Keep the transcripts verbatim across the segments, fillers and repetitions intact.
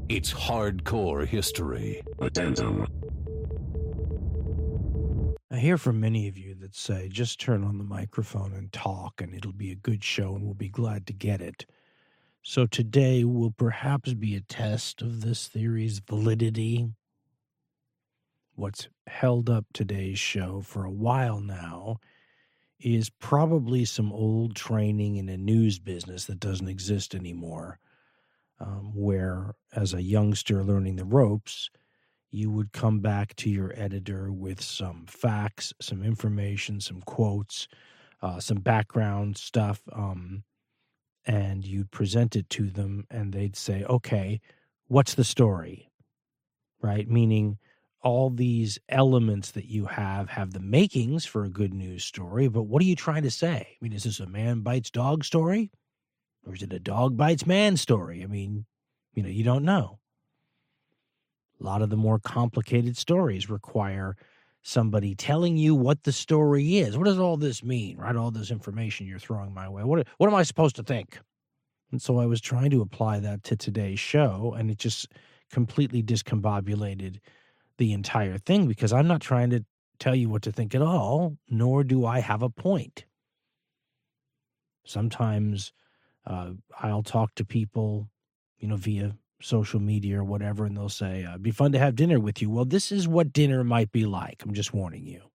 It's hardcore history. Addendum. I hear from many of you that say, just turn on the microphone and talk, and it'll be a good show, and we'll be glad to get it. So today will perhaps be a test of this theory's validity. What's held up today's show for a while now is probably some old training in a news business that doesn't exist anymore, um, where as a youngster learning the ropes, you would come back to your editor with some facts, some information, some quotes, uh, some background stuff, um, and you'd present it to them, and they'd say, okay, what's the story, right? Meaning all these elements that you have have the makings for a good news story, but what are you trying to say? I mean, is this a man bites dog story? Or is it a dog bites man story? I mean, you know, you don't know. A lot of the more complicated stories require somebody telling you what the story is. What does all this mean, right? All this information you're throwing my way. What, what am I supposed to think? And so I was trying to apply that to today's show, and it just completely discombobulated the entire thing because I'm not trying to tell you what to think at all, nor do I have a point. Sometimes uh, I'll talk to people, you know, via social media or whatever, and they'll say, uh, it'd be fun to have dinner with you. Well, this is what dinner might be like. I'm just warning you.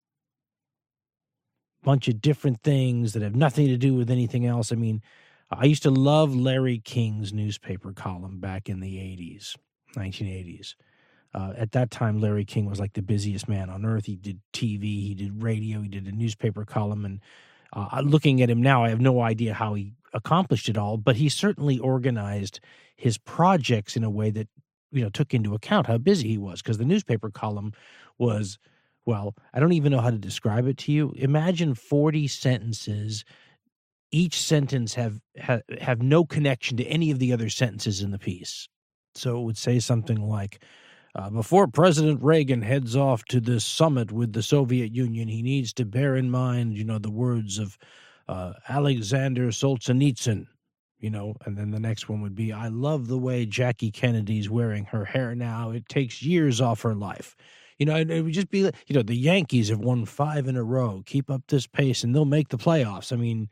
Bunch of different things that have nothing to do with anything else. I mean, I used to love Larry King's newspaper column back in the eighties, nineteen eighties. Uh, at that time, Larry King was like the busiest man on earth. He did T V, he did radio, he did a newspaper column, and uh, looking at him now, I have no idea how he accomplished it all, but he certainly organized his projects in a way that, you know, took into account how busy he was, because the newspaper column was, well, I don't even know how to describe it to you. Imagine forty sentences. Each sentence have, have, have no connection to any of the other sentences in the piece. So it would say something like, Uh, before President Reagan heads off to this summit with the Soviet Union, he needs to bear in mind, you know, the words of uh, Alexander Solzhenitsyn, you know, and then the next one would be, I love the way Jackie Kennedy's wearing her hair now. It takes years off her life. You know, it, it would just be, you know, the Yankees have won five in a row. Keep up this pace and they'll make the playoffs. I mean,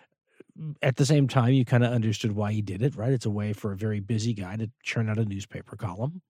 at the same time, you kind of understood why he did it, right? It's a way for a very busy guy to churn out a newspaper column.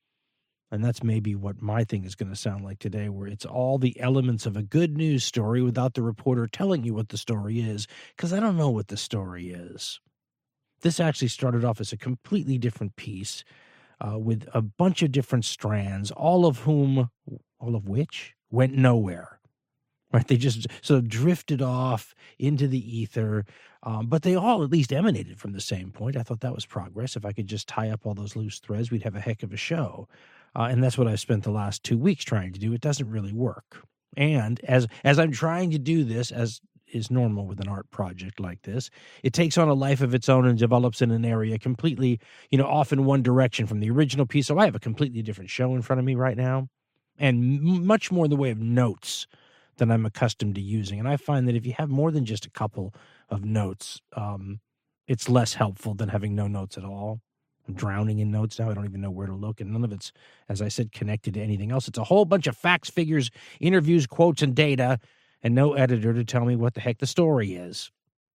And that's maybe what my thing is going to sound like today, where it's all the elements of a good news story without the reporter telling you what the story is, because I don't know what the story is. This actually started off as a completely different piece uh, with a bunch of different strands, all of whom, all of which went nowhere. Right, they just sort of drifted off into the ether, um, but they all at least emanated from the same point. I thought that was progress. If I could just tie up all those loose threads, we'd have a heck of a show. Uh, and that's what I've spent the last two weeks trying to do. It doesn't really work. And as as I'm trying to do this, as is normal with an art project like this, it takes on a life of its own and develops in an area completely, you know, off in one direction from the original piece. So I have a completely different show in front of me right now, and m- much more in the way of notes than I'm accustomed to using. And I find that if you have more than just a couple of notes, um, it's less helpful than having no notes at all. I'm drowning in notes now. I don't even know where to look. And none of it's, as I said, connected to anything else. It's a whole bunch of facts, figures, interviews, quotes, and data, and no editor to tell me what the heck the story is.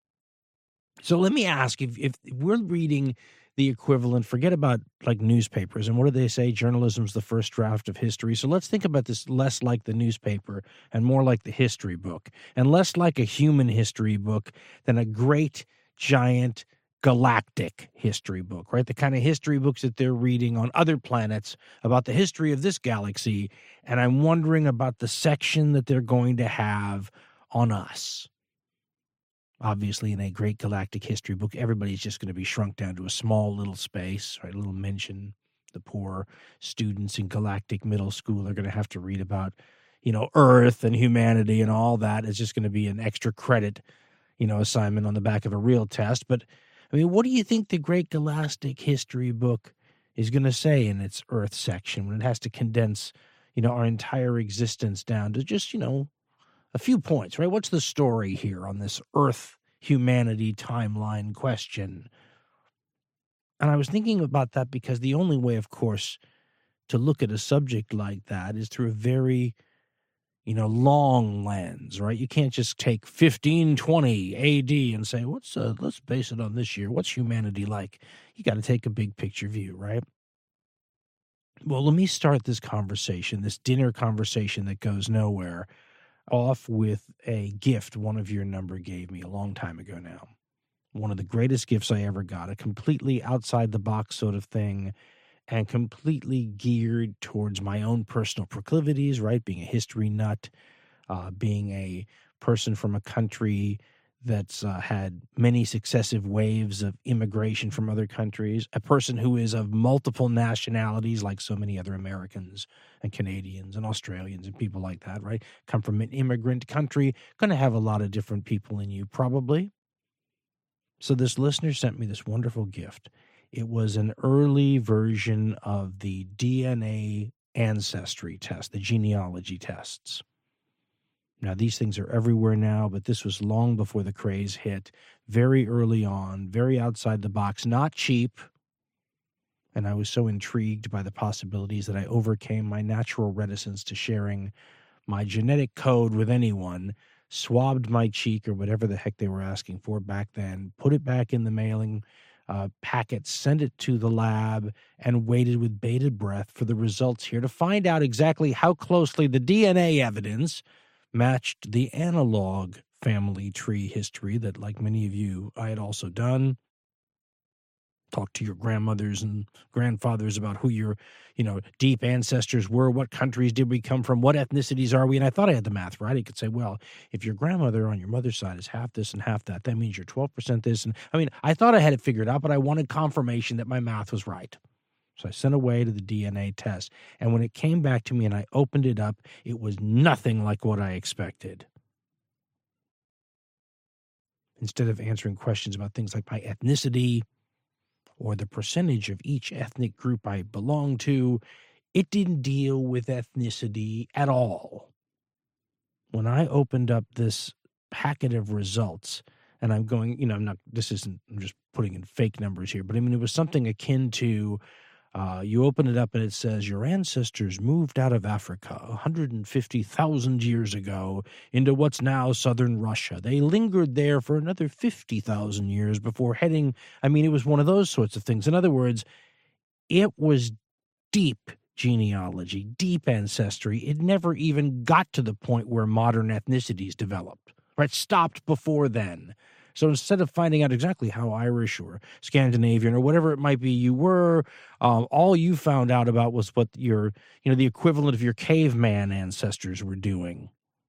So let me ask, if, if we're reading the equivalent, forget about like newspapers, and what do they say? Journalism's the first draft of history. So let's think about this less like the newspaper and more like the history book, and less like a human history book than a great, giant, galactic history book, right? The kind of history books that they're reading on other planets about the history of this galaxy. And I'm wondering about the section that they're going to have on us. Obviously, in a great galactic history book, everybody's just going to be shrunk down to a small little space, right? A little mention. The poor students in galactic middle school are going to have to read about, you know, Earth and humanity and all that. It's just going to be an extra credit, you know, assignment on the back of a real test. But, I mean, what do you think the great galactic history book is going to say in its Earth section when it has to condense, you know, our entire existence down to just, you know, a few points, right? What's the story here on this Earth humanity timeline question? And I was thinking about that because the only way, of course, to look at a subject like that is through a very, you know, long lens, right? You can't just take fifteen twenty A D and say, "What's uh, let's base it on this year. What's humanity like?" You got to take a big picture view, right? Well, let me start this conversation, this dinner conversation that goes nowhere, off with a gift one of your number gave me a long time ago now. One of the greatest gifts I ever got, a completely outside the box sort of thing, and completely geared towards my own personal proclivities, right? Being a history nut, uh, being a person from a country that's uh, had many successive waves of immigration from other countries, a person who is of multiple nationalities like so many other Americans and Canadians and Australians and people like that, right? Come from an immigrant country, going to have a lot of different people in you probably. So this listener sent me this wonderful gift. It was an early version of the D N A ancestry test, the genealogy tests. Now, these things are everywhere now, but this was long before the craze hit, very early on, very outside the box, not cheap. And I was so intrigued by the possibilities that I overcame my natural reticence to sharing my genetic code with anyone, swabbed my cheek or whatever the heck they were asking for back then, put it back in the mailing uh, packet, sent it to the lab, and waited with bated breath for the results here to find out exactly how closely the D N A evidence matched the analog family tree history that, like many of you, I had also done. Talked to your grandmothers and grandfathers about who your, you know, deep ancestors were, what countries did we come from, what ethnicities are we, and I thought I had the math right. I could say, well, if your grandmother on your mother's side is half this and half that, that means you're twelve percent this, and I mean, I thought I had it figured out, but I wanted confirmation that my math was right. So I sent away to the D N A test, and when it came back to me and I opened it up, it was nothing like what I expected. Instead of answering questions about things like my ethnicity or the percentage of each ethnic group I belong to, it didn't deal with ethnicity at all. When I opened up this packet of results, and I'm going, you know, I'm not, this isn't, I'm just putting in fake numbers here, but I mean, it was something akin to, Uh, you open it up and it says your ancestors moved out of Africa one hundred fifty thousand years ago into what's now southern Russia. They lingered there for another fifty thousand years before heading. I mean, it was one of those sorts of things. In other words, it was deep genealogy, deep ancestry. It never even got to the point where modern ethnicities developed, right? Stopped before then. So instead of finding out exactly how Irish or Scandinavian or whatever it might be you were, um, all you found out about was what your, you know, the equivalent of your caveman ancestors were doing.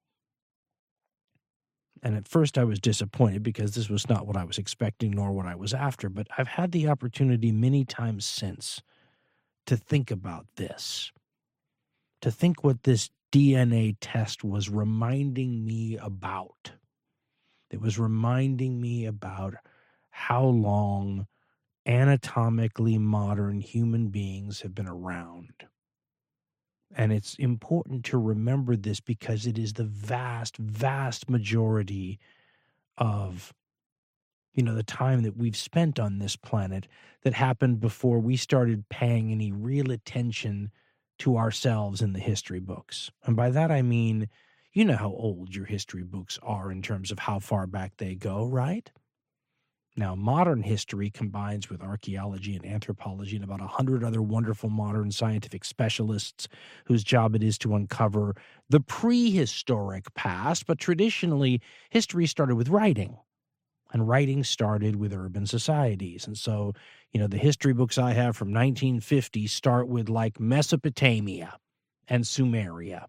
And at first I was disappointed because this was not what I was expecting nor what I was after. But I've had the opportunity many times since to think about this, to think what this D N A test was reminding me about. It was reminding me about how long anatomically modern human beings have been around. And it's important to remember this because it is the vast, vast majority of, you know, the time that we've spent on this planet that happened before we started paying any real attention to ourselves in the history books. And by that I mean, you know how old your history books are in terms of how far back they go, right? Now, modern history combines with archaeology and anthropology and about a hundred other wonderful modern scientific specialists whose job it is to uncover the prehistoric past. But traditionally, history started with writing, and writing started with urban societies. And so, you know, the history books I have from nineteen fifty start with like Mesopotamia and Sumeria.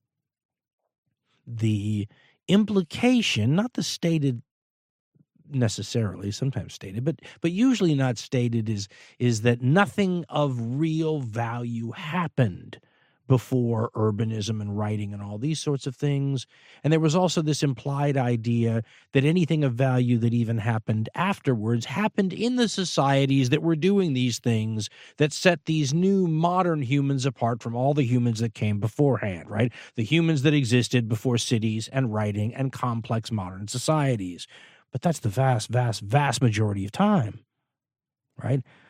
The implication, not the stated necessarily, sometimes stated, but but usually not stated, is is that nothing of real value happened before urbanism and writing and all these sorts of things. And there was also this implied idea that anything of value that even happened afterwards happened in the societies that were doing these things that set these new modern humans apart from all the humans that came beforehand, right? The humans that existed before cities and writing and complex modern societies. But that's the vast, vast, vast majority of time, right?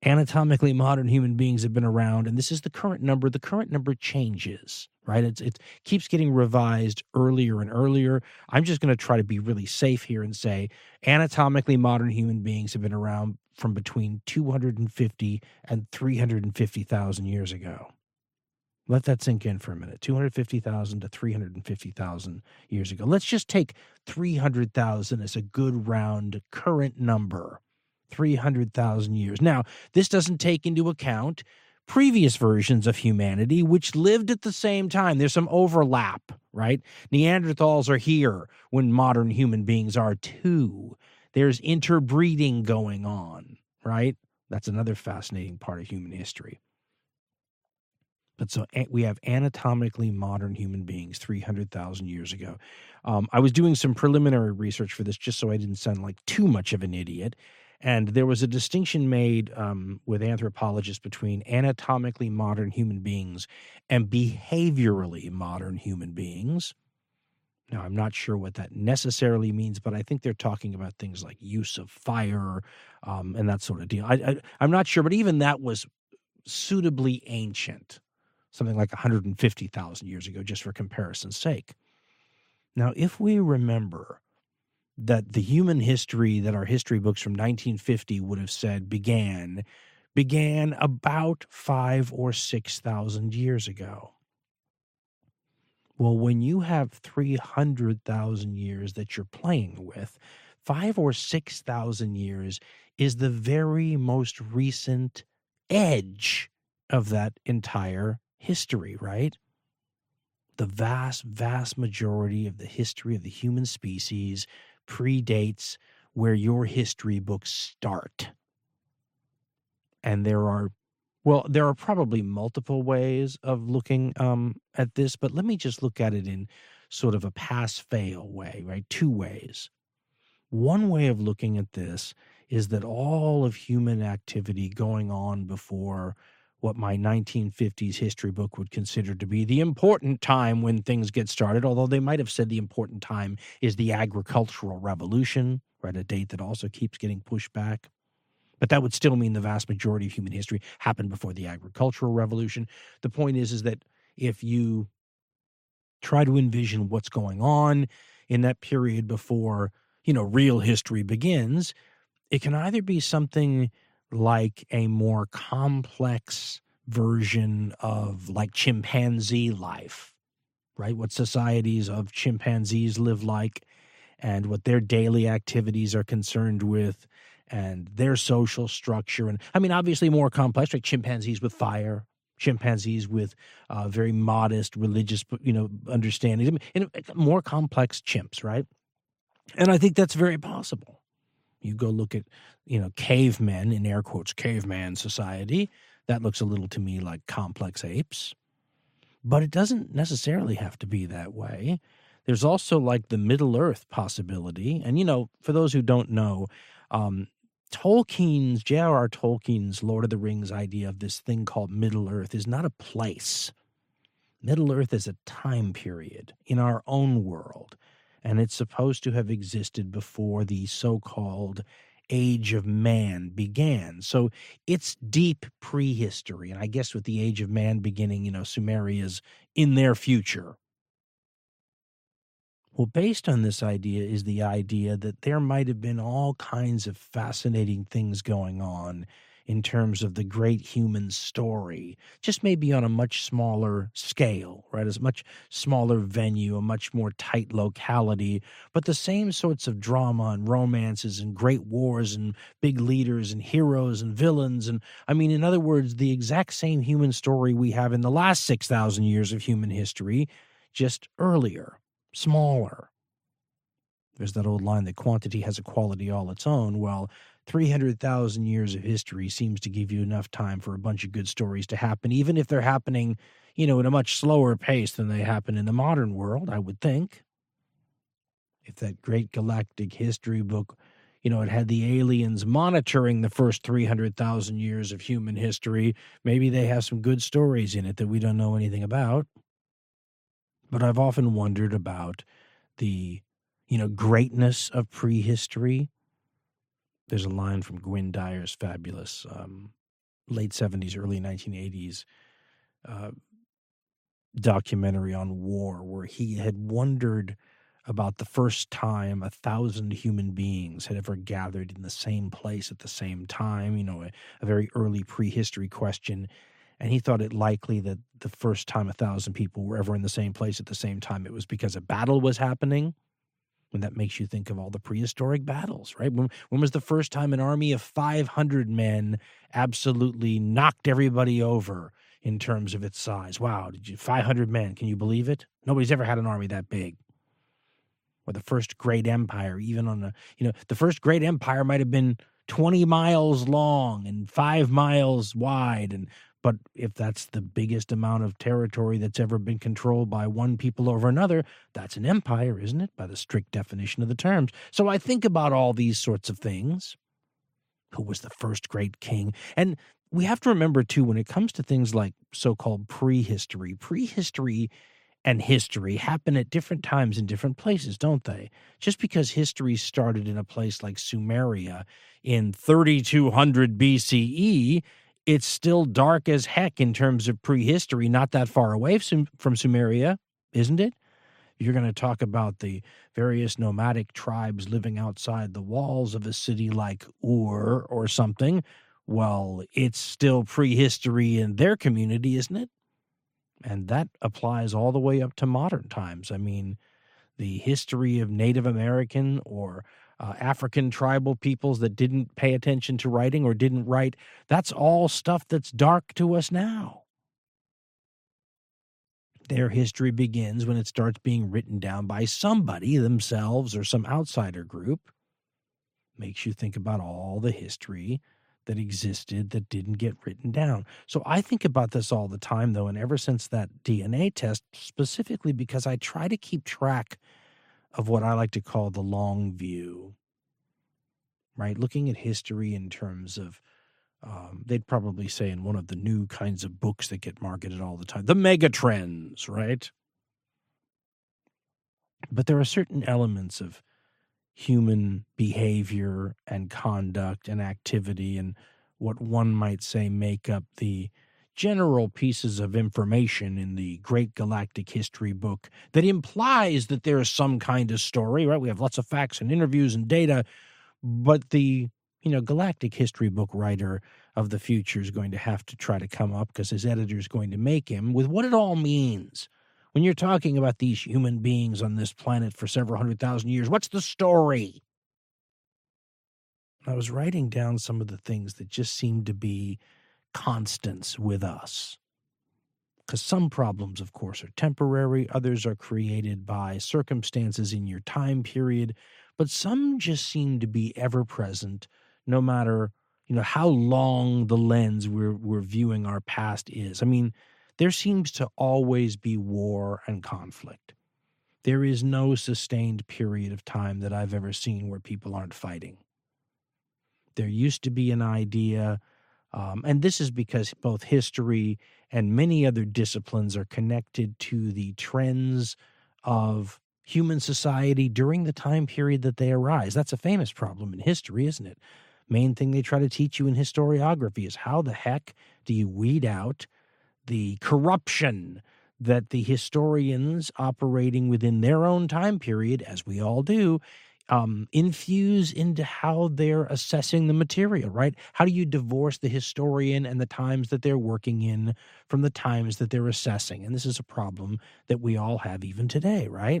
anatomically modern human beings have been around, and this is the current number. The current number changes, right? It's, it keeps getting revised earlier and earlier. I'm just going to try to be really safe here and say anatomically modern human beings have been around from between two hundred fifty and three hundred fifty thousand years ago. Let that sink in for a minute. two hundred fifty thousand to three hundred fifty thousand years ago. Let's just take three hundred thousand as a good round current number. three hundred thousand years. Now, this doesn't take into account previous versions of humanity which lived at the same time. There's some overlap, right? Neanderthals are here when modern human beings are too. There's interbreeding going on, right? That's another fascinating part of human history. But so we have anatomically modern human beings three hundred thousand years ago. Um, I was doing some preliminary research for this just so I didn't sound like too much of an idiot. And there was a distinction made um, with anthropologists between anatomically modern human beings and behaviorally modern human beings. Now, I'm not sure what that necessarily means, but I think they're talking about things like use of fire um, and that sort of deal. I, I, I'm not sure, but even that was suitably ancient. Something like one hundred fifty thousand years ago, just for comparison's sake. Now, if we remember that the human history that our history books from nineteen fifty would have said began, began about five or six thousand years ago. Well, when you have three hundred thousand years that you're playing with, five or six thousand years is the very most recent edge of that entire history, right? The vast, vast majority of the history of the human species predates where your history books start. And there are, well, there are probably multiple ways of looking um, at this, but let me just look at it in sort of a pass-fail way, right? Two ways. One way of looking at this is that all of human activity going on before what my nineteen fifties history book would consider to be the important time when things get started, although they might have said the important time is the agricultural revolution, right, a date that also keeps getting pushed back. But that would still mean the vast majority of human history happened before the agricultural revolution. The point is, is that if you try to envision what's going on in that period before, you know, real history begins, it can either be something like a more complex version of like chimpanzee life, right? What societies of chimpanzees live like and what their daily activities are concerned with and their social structure. And I mean, obviously more complex, like chimpanzees with fire, chimpanzees with uh, very modest religious, you know, understanding, and more complex chimps, right? And I think that's very possible. You go look at, you know, cavemen, in air quotes, caveman society. That looks a little to me like complex apes. But it doesn't necessarily have to be that way. There's also like the Middle Earth possibility. And, you know, for those who don't know, um, Tolkien's, J R R. Tolkien's Lord of the Rings idea of this thing called Middle Earth is not a place. Middle Earth is a time period in our own world. And it's supposed to have existed before the so-called Age of Man began. So it's deep prehistory. And I guess with the Age of Man beginning, you know, Sumeria's in their future. Well, based on this idea is the idea that there might have been all kinds of fascinating things going on in terms of the great human story, just maybe on a much smaller scale, right? As a much smaller venue, a much more tight locality, but the same sorts of drama and romances and great wars and big leaders and heroes and villains. And I mean, in other words, the exact same human story we have in the last six thousand years of human history, just earlier, smaller. There's that old line that quantity has a quality all its own. Well, three hundred thousand years of history seems to give you enough time for a bunch of good stories to happen, even if they're happening, you know, at a much slower pace than they happen in the modern world, I would think. If that great galactic history book, you know, it had the aliens monitoring the first three hundred thousand years of human history, maybe they have some good stories in it that we don't know anything about. But I've often wondered about the, you know, greatness of prehistory. There's a line from Gwynne Dyer's fabulous um, late seventies, early nineteen eighties uh, documentary on war where he had wondered about the first time a thousand human beings had ever gathered in the same place at the same time, you know, a, a very early prehistory question. And he thought it likely that the first time a thousand people were ever in the same place at the same time, it was because a battle was happening. And that makes you think of all the prehistoric battles, right? When, when was the first time an army of five hundred men absolutely knocked everybody over in terms of its size? Wow, did you five hundred men, can you believe it? Nobody's ever had an army that big. Or the first great empire, even on a, you know, the first great empire might have been twenty miles long and five miles wide. And but if that's the biggest amount of territory that's ever been controlled by one people over another, that's an empire, isn't it? By the strict definition of the terms. So I think about all these sorts of things. Who was the first great king? And we have to remember, too, when it comes to things like so-called prehistory, prehistory and history happen at different times in different places, don't they? Just because history started in a place like Sumeria in thirty-two hundred B C E, it's still dark as heck in terms of prehistory, not that far away from, from Sumeria, isn't it? You're going to talk about the various nomadic tribes living outside the walls of a city like Ur or something. Well, it's still prehistory in their community, isn't it? And that applies all the way up to modern times. I mean, the history of Native American or uh, African tribal peoples that didn't pay attention to writing or didn't write, that's all stuff that's dark to us now. Their history begins when it starts being written down by somebody, themselves or some outsider group. Makes you think about all the history that existed that didn't get written down. So I think about this all the time, though, and ever since that D N A test, specifically because I try to keep track of what I like to call the long view, right? Looking at history in terms of, um, they'd probably say in one of the new kinds of books that get marketed all the time, the mega trends, right? But there are certain elements of human behavior and conduct and activity and what one might say make up the general pieces of information in the Great Galactic History book that implies that there is some kind of story, right? We have lots of facts and interviews and data, but the, you know, Galactic History book writer of the future is going to have to try to come up, because his editor is going to make him, with what it all means. When you're talking about these human beings on this planet for several hundred thousand years, what's the story? I was writing down some of the things that just seemed to be constants with us. Because some problems, of course, are temporary. Others are created by circumstances in your time period. But some just seem to be ever present, no matter, you know, how long the lens we're, we're viewing our past is. I mean, there seems to always be war and conflict. There is no sustained period of time that I've ever seen where people aren't fighting. There used to be an idea, um, and this is because both history and many other disciplines are connected to the trends of human society during the time period that they arise. That's a famous problem in history, isn't it? Main thing they try to teach you in historiography is how the heck do you weed out the corruption that the historians operating within their own time period, as we all do, um, infuse into how they're assessing the material, right? How do you divorce the historian and the times that they're working in from the times that they're assessing? And this is a problem that we all have even today, right?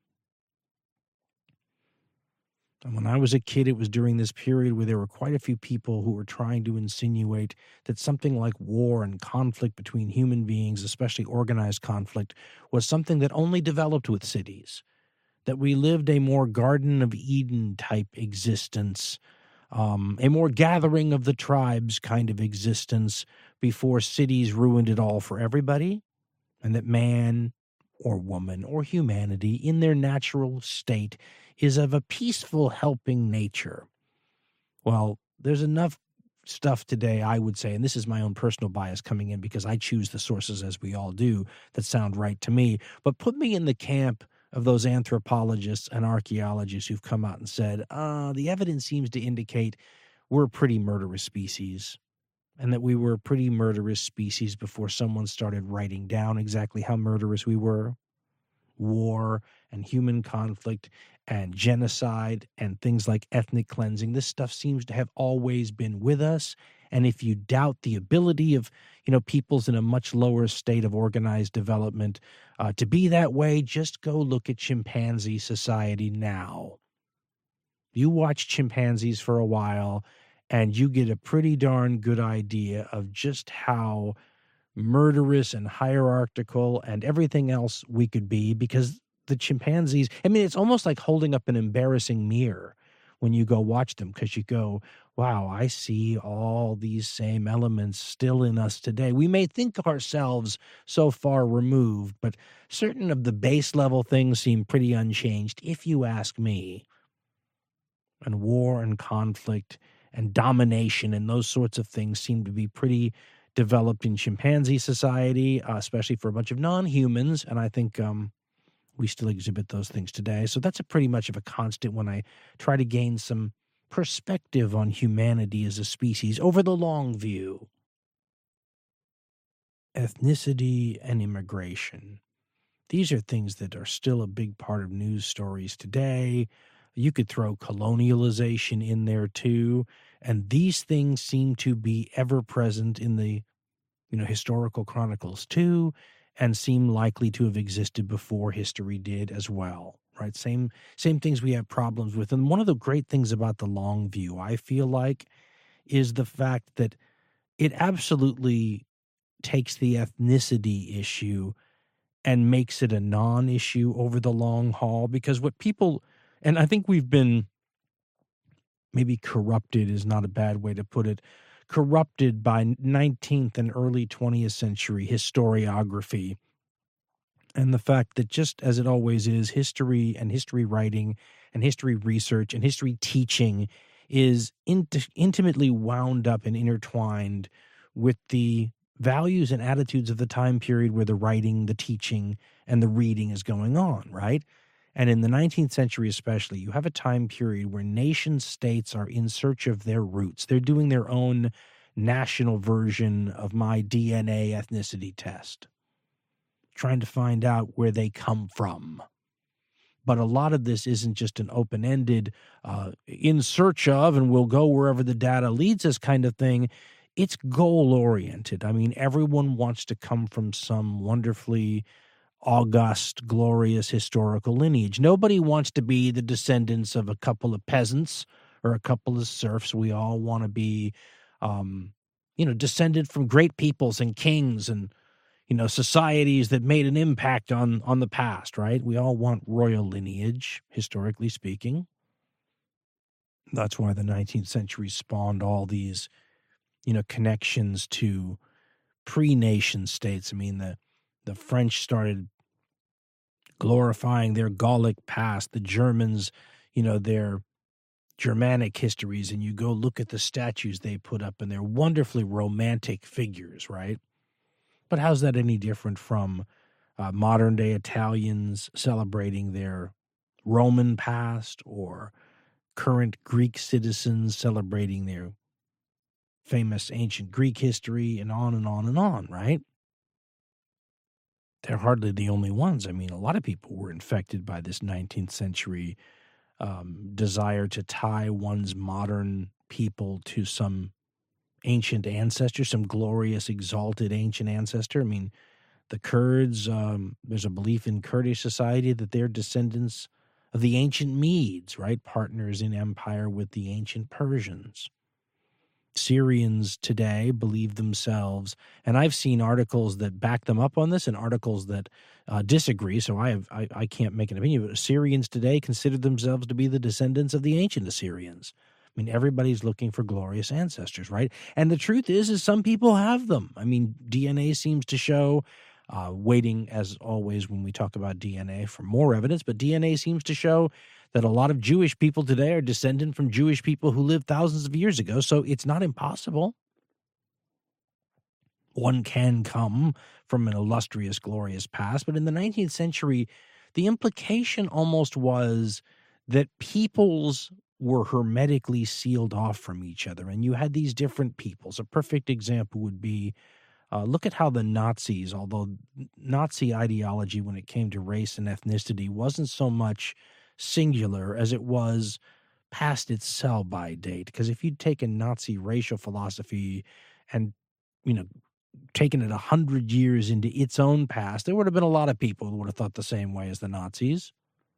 And when I was a kid, it was during this period where there were quite a few people who were trying to insinuate that something like war and conflict between human beings, especially organized conflict, was something that only developed with cities, that we lived a more Garden of Eden type existence, um, a more gathering of the tribes kind of existence before cities ruined it all for everybody, and that man or woman or humanity in their natural state is of a peaceful, helping nature. Well, there's enough stuff today, I would say, and this is my own personal bias coming in because I choose the sources, as we all do, that sound right to me. But put me in the camp of those anthropologists and archaeologists who've come out and said, uh, the evidence seems to indicate we're a pretty murderous species. and that we were a pretty murderous species before someone started writing down exactly how murderous we were. War and human conflict and genocide and things like ethnic cleansing. This stuff seems to have always been with us. And if you doubt the ability of, you know, peoples in a much lower state of organized development uh, to be that way, just go look at chimpanzee society now. You watch chimpanzees for a while, and you get a pretty darn good idea of just how murderous and hierarchical and everything else we could be, because the chimpanzees, I mean, it's almost like holding up an embarrassing mirror when you go watch them, because you go, wow, I see all these same elements still in us today. We may think of ourselves so far removed, but certain of the base level things seem pretty unchanged, if you ask me. And war and conflict and domination and those sorts of things seem to be pretty developed in chimpanzee society, uh, especially for a bunch of non-humans, and I think um, we still exhibit those things today. So that's a pretty much of a constant when I try to gain some perspective on humanity as a species over the long view. Ethnicity and immigration. These are things that are still a big part of news stories today. You could throw colonialization in there too. And these things seem to be ever present in the, you know, historical chronicles too, and seem likely to have existed before history did as well, right? Same, same things we have problems with. And one of the great things about the long view, I feel like, is the fact that it absolutely takes the ethnicity issue and makes it a non-issue over the long haul. Because what people, and I think we've been, maybe corrupted is not a bad way to put it, corrupted by nineteenth and early twentieth century historiography, and the fact that, just as it always is, history and history writing and history research and history teaching is int- intimately wound up and intertwined with the values and attitudes of the time period where the writing, the teaching, and the reading is going on, right? And in the nineteenth century especially, you have a time period where nation states are in search of their roots. They're doing their own national version of my D N A ethnicity test, trying to find out where they come from. But a lot of this isn't just an open-ended, uh, in search of, and we'll go wherever the data leads us kind of thing. It's goal-oriented. I mean, everyone wants to come from some wonderfully august, glorious historical lineage. Nobody wants to be the descendants of a couple of peasants or a couple of serfs. We all want to be, um, you know, descended from great peoples and kings and, you know, societies that made an impact on, on the past, right? We all want royal lineage, historically speaking. That's why the nineteenth century spawned all these, you know, connections to pre-nation states. I mean, the the French started glorifying their Gallic past, the Germans, you know, their Germanic histories, and you go look at the statues they put up, and they're wonderfully romantic figures, right? But how's that any different from uh, modern-day Italians celebrating their Roman past, or current Greek citizens celebrating their famous ancient Greek history, and on and on and on, right? They're hardly the only ones. I mean, a lot of people were infected by this nineteenth century um, desire to tie one's modern people to some ancient ancestor, some glorious, exalted ancient ancestor. I mean, the Kurds, um, there's a belief in Kurdish society that they're descendants of the ancient Medes, right? Partners in empire with the ancient Persians. Syrians today believe themselves, and I've seen articles that back them up on this and articles that uh, disagree, so I, have, I I can't make an opinion, but Syrians today consider themselves to be the descendants of the ancient Assyrians. I mean, everybody's looking for glorious ancestors, right? And the truth is, is some people have them. I mean, D N A seems to show, uh, waiting as always when we talk about D N A for more evidence, but D N A seems to show that a lot of Jewish people today are descendant from Jewish people who lived thousands of years ago, so it's not impossible. One can come from an illustrious, glorious past, but in the nineteenth century, the implication almost was that peoples were hermetically sealed off from each other, and you had these different peoples. A perfect example would be, uh, look at how the Nazis, although Nazi ideology when it came to race and ethnicity wasn't so much singular as it was past its sell-by date. Because if you'd taken Nazi racial philosophy and, you know, taken it a hundred years into its own past, there would have been a lot of people who would have thought the same way as the Nazis.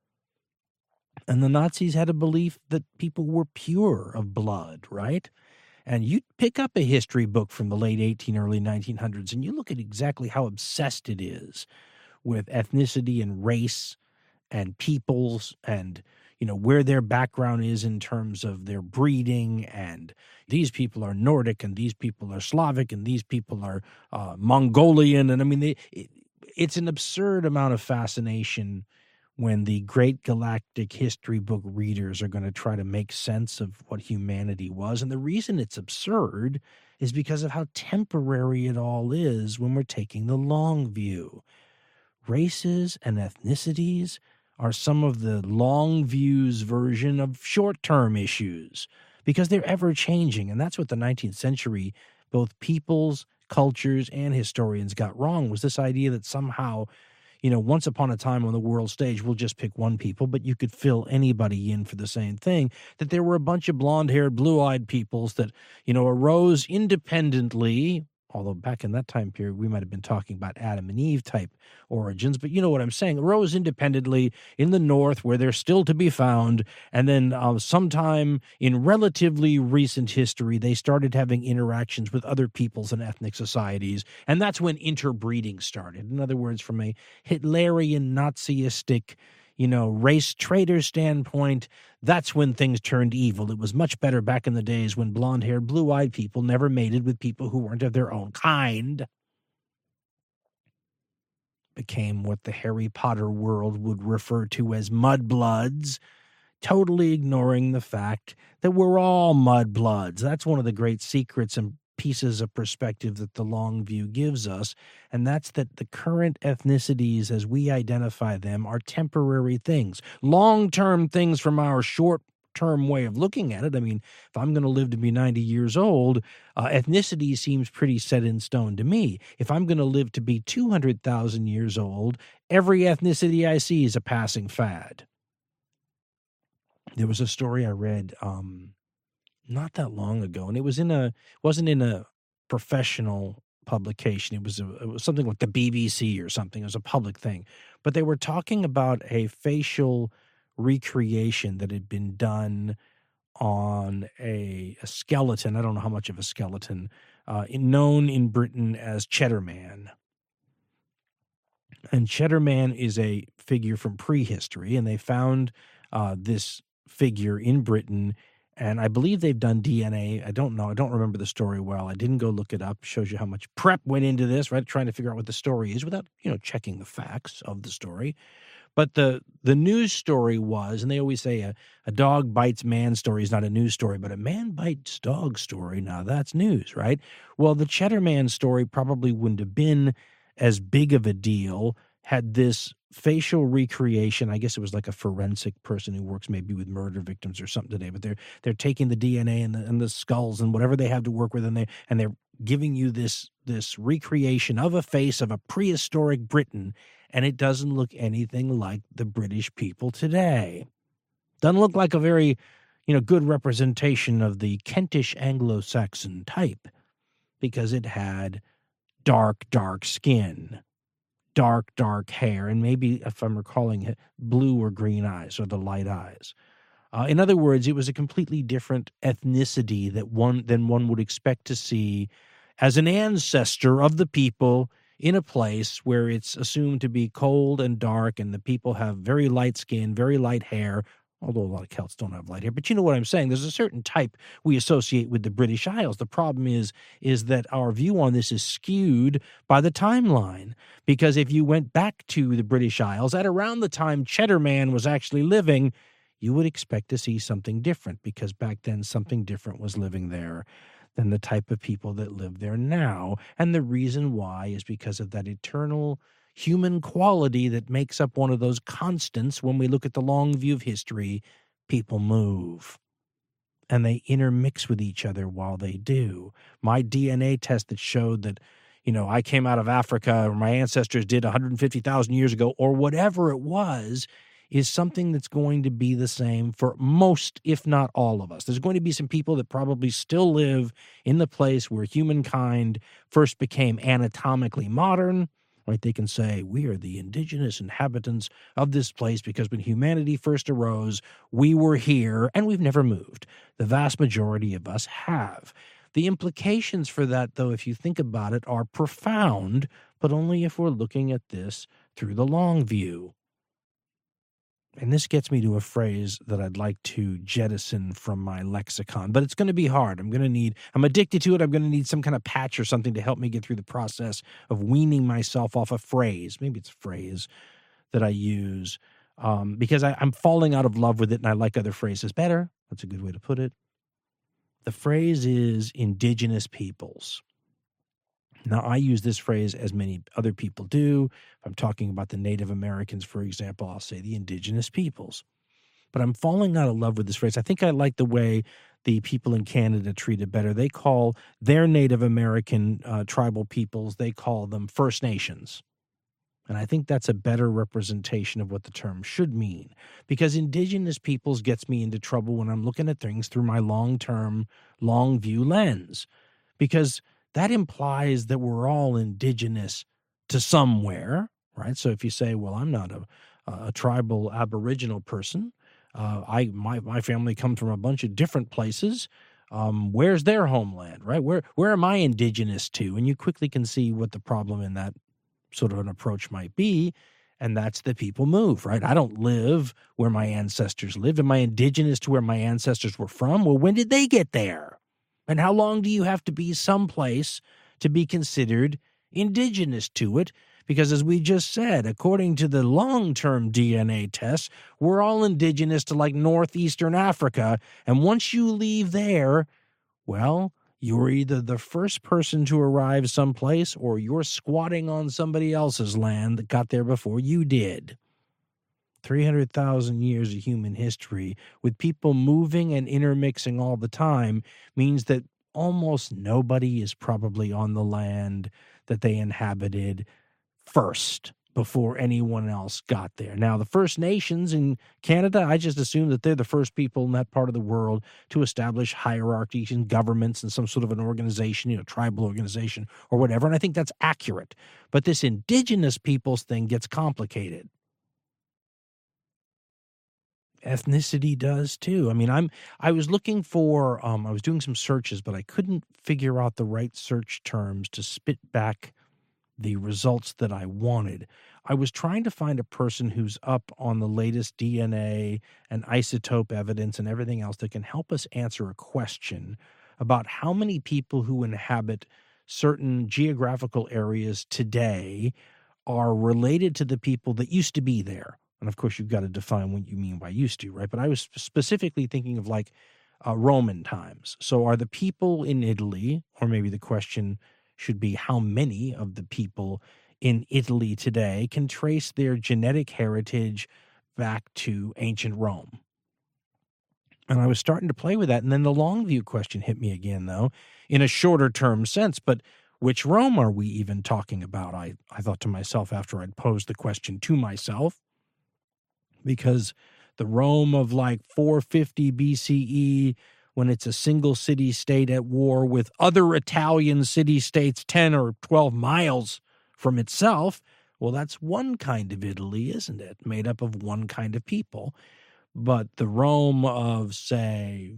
And the Nazis had a belief that people were pure of blood, right? And you pick up a history book from the late eighteen, early nineteen hundreds, and you look at exactly how obsessed it is with ethnicity and race and peoples and, you know, where their background is in terms of their breeding, and these people are Nordic and these people are Slavic and these people are uh, Mongolian. And I mean, they, it, it's an absurd amount of fascination when the great galactic history book readers are going to try to make sense of what humanity was. And the reason it's absurd is because of how temporary it all is when we're taking the long view. Races and ethnicities are some of the long view's version of short-term issues because they're ever-changing. And that's what the nineteenth century, both peoples, cultures, and historians got wrong, was this idea that somehow, you know, once upon a time on the world stage, we'll just pick one people, but you could fill anybody in for the same thing, that there were a bunch of blonde-haired, blue-eyed peoples that, you know, arose independently, although back in that time period, we might have been talking about Adam and Eve type origins, but you know what I'm saying, arose independently in the North where they're still to be found, and then uh, sometime in relatively recent history, they started having interactions with other peoples and ethnic societies, and that's when interbreeding started. In other words, from a Hitlerian, Naziistic, you know, race trader standpoint, that's when things turned evil. It was much better back in the days when blonde-haired, blue-eyed people never mated with people who weren't of their own kind. Became what the Harry Potter world would refer to as mudbloods, totally ignoring the fact that we're all mudbloods. That's one of the great secrets and pieces of perspective that the long view gives us, and that's that the current ethnicities as we identify them are temporary things, long-term things from our short-term way of looking at it. I mean, if I'm going to live to be ninety years old, uh, ethnicity seems pretty set in stone to me. If I'm going to live to be two hundred thousand years old, every ethnicity I see is a passing fad. There was a story I read um not that long ago, and it was in a wasn't in a professional publication. It was a, it was something like the B B C or something. It was a public thing, but they were talking about a facial recreation that had been done on a, a skeleton. I don't know how much of a skeleton, uh, in, known in Britain as Cheddar Man. And Cheddar Man is a figure from prehistory, and they found uh, this figure in Britain. And I believe they've done D N A. I don't know. I don't remember the story well. I didn't go look it up. Shows you how much prep went into this, right? Trying to figure out what the story is without, you know, checking the facts of the story. But the the news story was, and they always say a, a dog bites man story is not a news story, but a man bites dog story, now that's news, right? Well, the Cheddar Man story probably wouldn't have been as big of a deal had this facial recreation. I guess it was like a forensic person who works maybe with murder victims or something today, but they're they're taking the D N A and the, and the skulls and whatever they have to work with, and they and they're giving you this this recreation of a face of a prehistoric Britain, and it doesn't look anything like the British people today. Doesn't look like a very, you know, good representation of the Kentish Anglo-Saxon type, because it had dark, dark skin, dark, dark hair, and maybe, if I'm recalling it, blue or green eyes, or the light eyes. Uh, in other words, it was a completely different ethnicity that one than one would expect to see as an ancestor of the people in a place where it's assumed to be cold and dark, and the people have very light skin, very light hair, although a lot of Celts don't have light hair. But you know what I'm saying? There's a certain type we associate with the British Isles. The problem is, is that our view on this is skewed by the timeline. Because if you went back to the British Isles at around the time Cheddar Man was actually living, you would expect to see something different, because back then something different was living there than the type of people that live there now. And the reason why is because of that eternal human quality that makes up one of those constants when we look at the long view of history. People move. and they intermix with each other while they do. My D N A test that showed that, you know, I came out of Africa, or my ancestors did one hundred fifty thousand years ago, or whatever it was, is something that's going to be the same for most, if not all of us. There's going to be some people that probably still live in the place where humankind first became anatomically modern, right? They can say, we are the indigenous inhabitants of this place because when humanity first arose, we were here and we've never moved. The vast majority of us have. The implications for that, though, if you think about it, are profound, but only if we're looking at this through the long view. And this gets me to a phrase that I'd like to jettison from my lexicon, but it's going to be hard. I'm going to need, I'm addicted to it. I'm going to need some kind of patch or something to help me get through the process of weaning myself off a phrase. Maybe it's a phrase that I use um, because I, I'm falling out of love with it and I like other phrases better. That's a good way to put it. The phrase is indigenous peoples. Now, I use this phrase as many other people do. If I'm talking about the Native Americans, for example, I'll say the indigenous peoples. But I'm falling out of love with this phrase. I think I like the way the people in Canada treat it better. They call their Native American uh, tribal peoples, they call them First Nations. And I think that's a better representation of what the term should mean, because indigenous peoples gets me into trouble when I'm looking at things through my long-term, long-view lens, because that implies that we're all indigenous to somewhere, right? So if you say, well, I'm not a, a tribal Aboriginal person, uh, I my my family comes from a bunch of different places, um, where's their homeland, right? Where where am I indigenous to? And you quickly can see what the problem in that sort of an approach might be, and that's that people move, right? I don't live where my ancestors lived. Am I indigenous to where my ancestors were from? Well, when did they get there? And how long do you have to be someplace to be considered indigenous to it? Because as we just said, according to the long-term D N A tests, we're all indigenous to like northeastern Africa. And once you leave there, well, you're either the first person to arrive someplace or you're squatting on somebody else's land that got there before you did. three hundred thousand years of human history with people moving and intermixing all the time means that almost nobody is probably on the land that they inhabited first before anyone else got there. Now, the First Nations in Canada, I just assume that they're the first people in that part of the world to establish hierarchies and governments and some sort of an organization, you know, tribal organization or whatever, and I think that's accurate. But this indigenous peoples thing gets complicated. Ethnicity does too. I mean, I'm I was looking for um I was doing some searches, but I couldn't figure out the right search terms to spit back the results that I wanted. I was trying to find a person who's up on the latest D N A and isotope evidence and everything else that can help us answer a question about how many people who inhabit certain geographical areas today are related to the people that used to be there. And of course, you've got to define what you mean by used to, right? But I was specifically thinking of like uh, Roman times. So are the people in Italy, or maybe the question should be how many of the people in Italy today can trace their genetic heritage back to ancient Rome? And I was starting to play with that. And then the long view question hit me again, though, in a shorter term sense. But which Rome are we even talking about? I, I thought to myself after I'd posed the question to myself. Because the Rome of like four fifty B C E, when it's a single city-state at war with other Italian city-states ten or twelve miles from itself, well, that's one kind of Italy, isn't it? Made up of one kind of people. But the Rome of, say,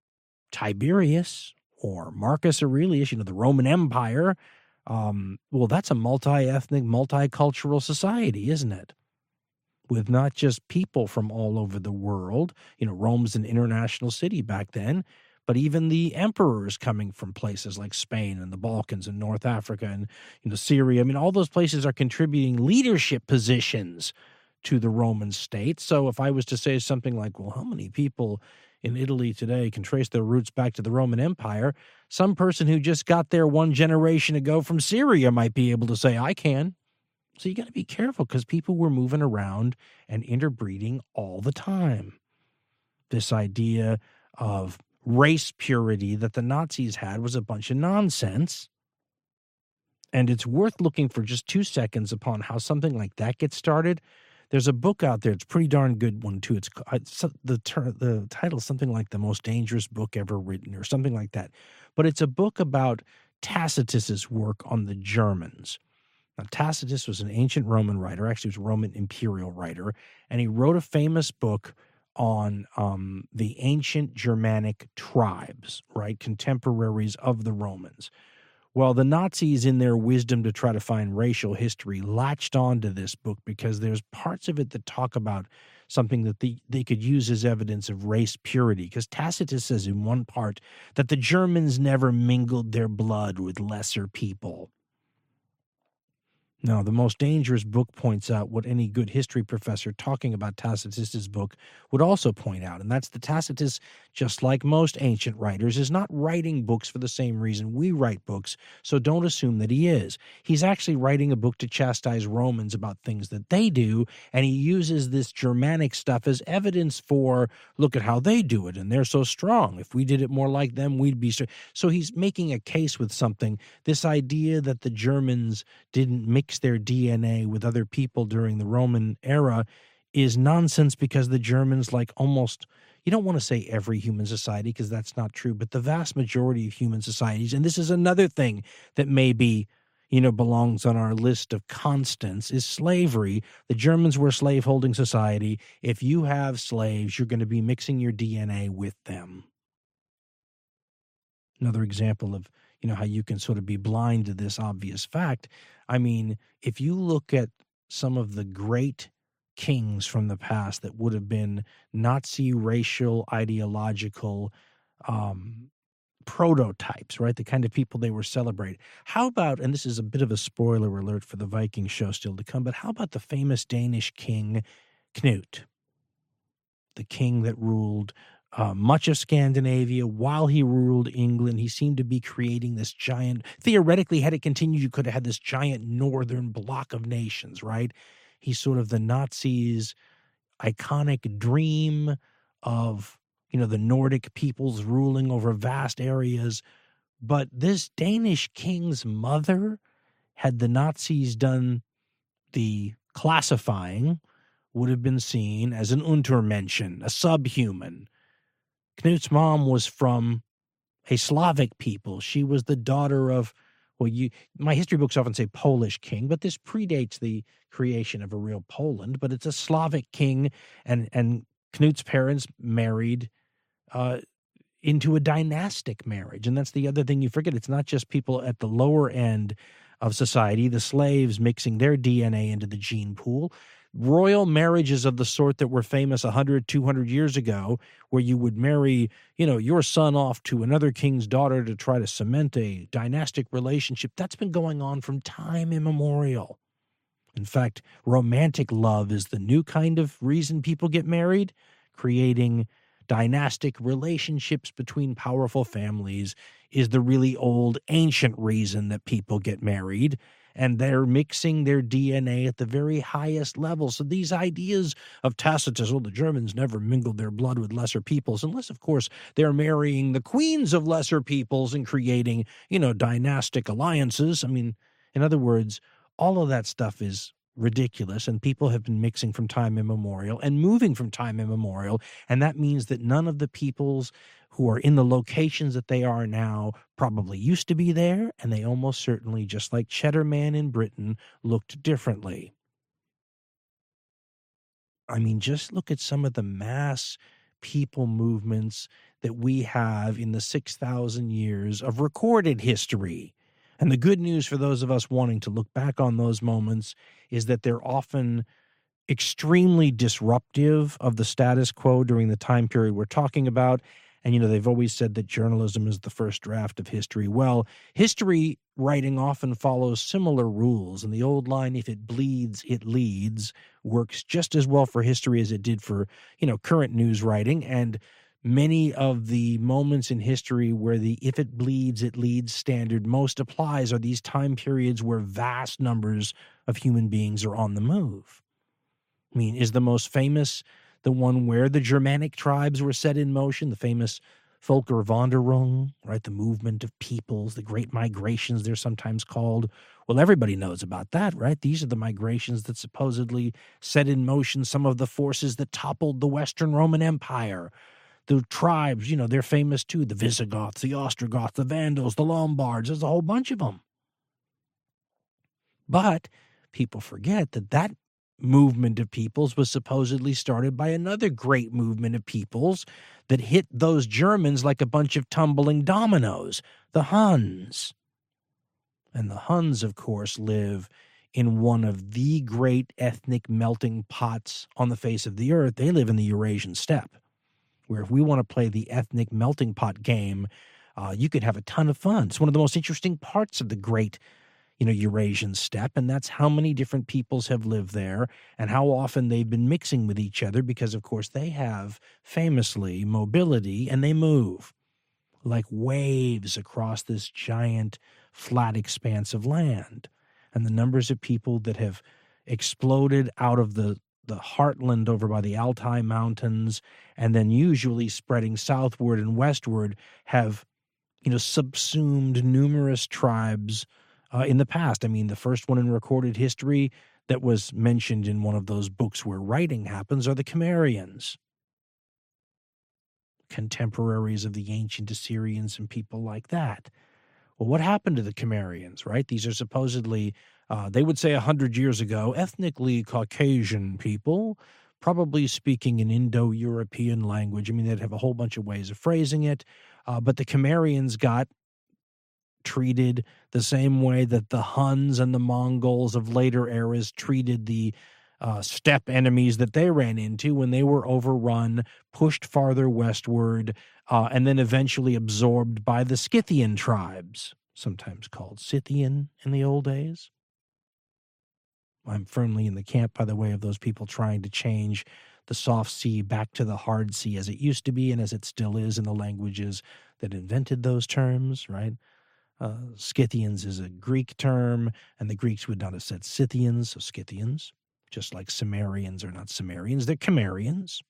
Tiberius or Marcus Aurelius, you know, the Roman Empire, um, well, that's a multi-ethnic, multicultural society, isn't it? With not just people from all over the world. You know, Rome's an international city back then, but even the emperors coming from places like Spain and the Balkans and North Africa and, you know, Syria. I mean, all those places are contributing leadership positions to the Roman state. So if I was to say something like, well, how many people in Italy today can trace their roots back to the Roman Empire, some person who just got there one generation ago from Syria might be able to say, I can. So you got to be careful because people were moving around and interbreeding all the time. This idea of race purity that the Nazis had was a bunch of nonsense. And it's worth looking for just two seconds upon how something like that gets started. There's a book out there. It's a pretty darn good one, too. It's, it's the, ter- the title is something like The Most Dangerous Book Ever Written or something like that. But it's a book about Tacitus's work on the Germans. Now, Tacitus was an ancient Roman writer. Actually, he was a Roman imperial writer. And he wrote a famous book on um, the ancient Germanic tribes, right, contemporaries of the Romans. Well, the Nazis, in their wisdom to try to find racial history, latched onto this book because there's parts of it that talk about something that they, they could use as evidence of race purity. Because Tacitus says in one part that the Germans never mingled their blood with lesser people. Now, The Most Dangerous Book points out what any good history professor talking about Tacitus's book would also point out, and that's that Tacitus, just like most ancient writers, is not writing books for the same reason we write books, so don't assume that he is. He's actually writing a book to chastise Romans about things that they do, and he uses this Germanic stuff as evidence for, look at how they do it, and they're so strong. If we did it more like them, we'd be strong. So he's making a case with something, this idea that the Germans didn't mix their D N A with other people during the Roman era is nonsense, because the Germans, like almost, you don't want to say every human society because that's not true, but the vast majority of human societies, and this is another thing that maybe, you know, belongs on our list of constants, is slavery. The Germans were a slave-holding society. If you have slaves, you're going to be mixing your D N A with them. Another example of, you know, how you can sort of be blind to this obvious fact. I mean, if you look at some of the great kings from the past that would have been Nazi racial ideological um, prototypes, right? The kind of people they were celebrating. How about, and this is a bit of a spoiler alert for the Viking show still to come, but how about the famous Danish king Knut, the king that ruled Uh, much of Scandinavia while he ruled England? He seemed to be creating this giant, theoretically, had it continued, you could have had this giant northern block of nations, right? He's sort of the Nazis' iconic dream of, you know, the Nordic peoples ruling over vast areas. But this Danish king's mother, had the Nazis done the classifying, would have been seen as an Untermenschen, a subhuman. Knut's mom was from a Slavic people. She was the daughter of, well, you, my history books often say Polish king, but this predates the creation of a real Poland, but it's a Slavic king, and, and Knut's parents married uh, into a dynastic marriage. And that's the other thing you forget. It's not just people at the lower end of society, the slaves mixing their D N A into the gene pool. Royal marriages of the sort that were famous one hundred, two hundred years ago, where you would marry, you know, your son off to another king's daughter to try to cement a dynastic relationship, that's been going on from time immemorial. In fact, romantic love is the new kind of reason people get married. Creating dynastic relationships between powerful families is the really old, ancient reason that people get married. And they're mixing their D N A at the very highest level. So these ideas of Tacitus, oh, the Germans never mingled their blood with lesser peoples, unless, of course, they're marrying the queens of lesser peoples and creating, you know, dynastic alliances. I mean, in other words, all of that stuff is ridiculous, and people have been mixing from time immemorial and moving from time immemorial, and that means that none of the peoples who are in the locations that they are now probably used to be there, and they almost certainly, just like Cheddar Man in Britain, looked differently. I mean, just look at some of the mass people movements that we have in the six thousand years of recorded history. And the good news for those of us wanting to look back on those moments is that they're often extremely disruptive of the status quo during the time period we're talking about. And, you know, they've always said that journalism is the first draft of history. Well, history writing often follows similar rules. And the old line, if it bleeds, it leads, works just as well for history as it did for, you know, current news writing. And many of the moments in history where the if it bleeds, it leads standard most applies are these time periods where vast numbers of human beings are on the move. I mean, is the most famous the one where the Germanic tribes were set in motion, the famous Volkerwanderung, right? The movement of peoples, the great migrations, they're sometimes called. Well, everybody knows about that, right? These are the migrations that supposedly set in motion some of the forces that toppled the Western Roman Empire. The tribes, you know, they're famous too. The Visigoths, the Ostrogoths, the Vandals, the Lombards. There's a whole bunch of them. But people forget that that movement of peoples was supposedly started by another great movement of peoples that hit those Germans like a bunch of tumbling dominoes, the Huns. And the Huns, of course, live in one of the great ethnic melting pots on the face of the earth. They live in the Eurasian steppe, where if we want to play the ethnic melting pot game, uh, you could have a ton of fun. It's one of the most interesting parts of the great you know, Eurasian steppe, and that's how many different peoples have lived there and how often they've been mixing with each other because, of course, they have famously mobility and they move like waves across this giant flat expanse of land. And the numbers of people that have exploded out of the, the heartland over by the Altai Mountains and then usually spreading southward and westward have, you know, subsumed numerous tribes Uh, in the past. I mean, the first one in recorded history that was mentioned in one of those books where writing happens are the Cimmerians, contemporaries of the ancient Assyrians and people like that. Well, what happened to the Cimmerians, right? These are supposedly, uh, they would say one hundred years ago, ethnically Caucasian people, probably speaking an Indo-European language. I mean, they'd have a whole bunch of ways of phrasing it, uh, but the Cimmerians got treated the same way that the Huns and the Mongols of later eras treated the uh, steppe enemies that they ran into when they were overrun, pushed farther westward, uh, and then eventually absorbed by the Scythian tribes, sometimes called Scythian in the old days. I'm firmly in the camp, by the way, of those people trying to change the soft sea back to the hard sea as it used to be and as it still is in the languages that invented those terms, right? Uh, Scythians is a Greek term, and the Greeks would not have said Scythians, so Scythians, just like Cimmerians are not Cimmerians, they're Cimmerians.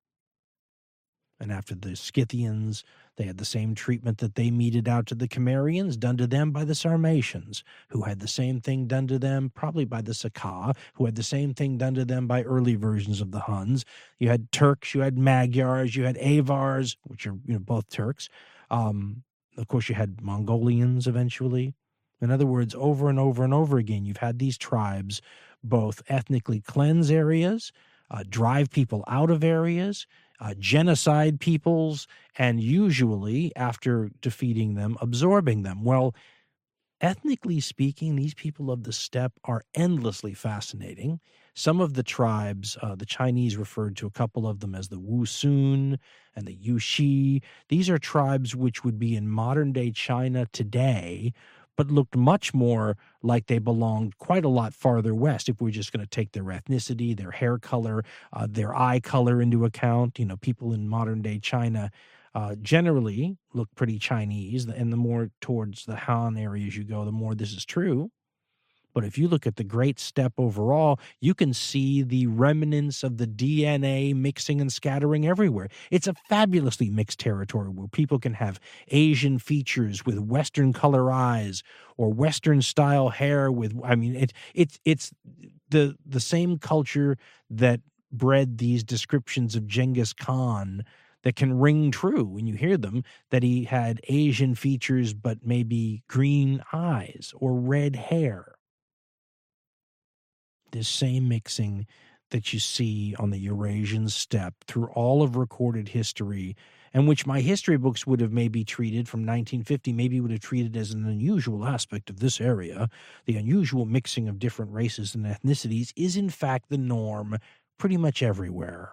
And after the Scythians, they had the same treatment that they meted out to the Cimmerians, done to them by the Sarmatians, who had the same thing done to them probably by the Saka, who had the same thing done to them by early versions of the Huns. You had Turks, you had Magyars, you had Avars, which are you know both Turks. Um, Of course, you had Mongolians eventually. In other words, over and over and over again, you've had these tribes both ethnically cleanse areas, uh, drive people out of areas, uh, genocide peoples, and usually, after defeating them, absorbing them. Well, ethnically speaking, these people of the steppe are endlessly fascinating. Some of the tribes, uh, the Chinese referred to a couple of them as the Wusun and the Yuxi. These are tribes which would be in modern-day China today, but looked much more like they belonged quite a lot farther west if we're just going to take their ethnicity, their hair color, uh, their eye color into account. You know, people in modern-day China Uh, generally look pretty Chinese, and the more towards the Han areas you go, the more this is true. But if you look at the Great Steppe overall, you can see the remnants of the D N A mixing and scattering everywhere. It's a fabulously mixed territory where people can have Asian features with Western color eyes or Western style hair with, I mean, it, it's it's the the same culture that bred these descriptions of Genghis Khan that can ring true when you hear them, that he had Asian features but maybe green eyes or red hair. This same mixing that you see on the Eurasian steppe through all of recorded history, and which my history books would have maybe treated from nineteen fifty, maybe would have treated as an unusual aspect of this area, the unusual mixing of different races and ethnicities, is in fact the norm pretty much everywhere.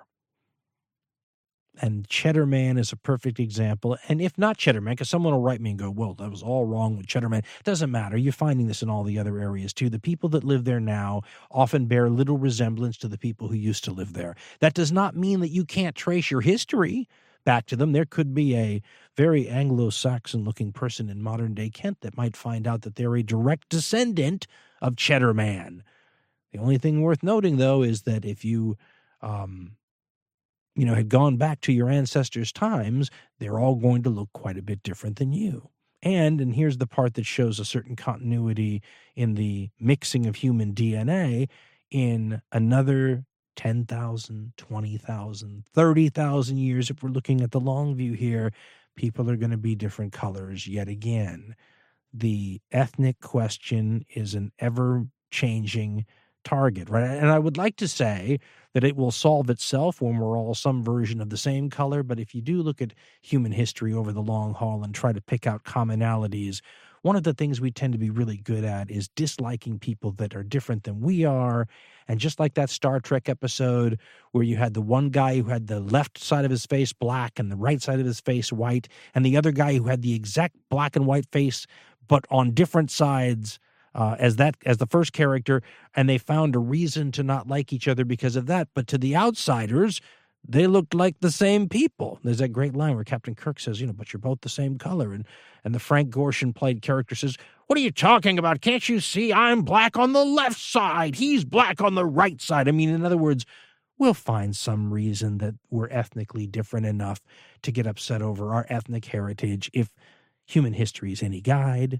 And Cheddar Man is a perfect example. And if not Cheddar Man, because someone will write me and go, well, that was all wrong with Cheddar Man. It doesn't matter. You're finding this in all the other areas too. The people that live there now often bear little resemblance to the people who used to live there. That does not mean that you can't trace your history back to them. There could be a very Anglo-Saxon looking person in modern day Kent that might find out that they're a direct descendant of Cheddar Man. The only thing worth noting, though, is that if you... Um, you know, had gone back to your ancestors' times, they're all going to look quite a bit different than you. And, and here's the part that shows a certain continuity in the mixing of human D N A, in another ten thousand, twenty thousand, thirty thousand years, if we're looking at the long view here, people are going to be different colors yet again. The ethnic question is an ever-changing target, right? And I would like to say that it will solve itself when we're all some version of the same color, but if you do look at human history over the long haul and try to pick out commonalities, one of the things we tend to be really good at is disliking people that are different than we are. And just like that Star Trek episode where you had the one guy who had the left side of his face black and the right side of his face white, and the other guy who had the exact black and white face but on different sides uh, as that as the first character, and they found a reason to not like each other because of that. But to the outsiders, they looked like the same people. There's that great line where Captain Kirk says, you know, but you're both the same color. And and the Frank Gorshin played character says, what are you talking about? Can't you see I'm black on the left side? He's black on the right side. I mean, in other words, we'll find some reason that we're ethnically different enough to get upset over our ethnic heritage if human history is any guide.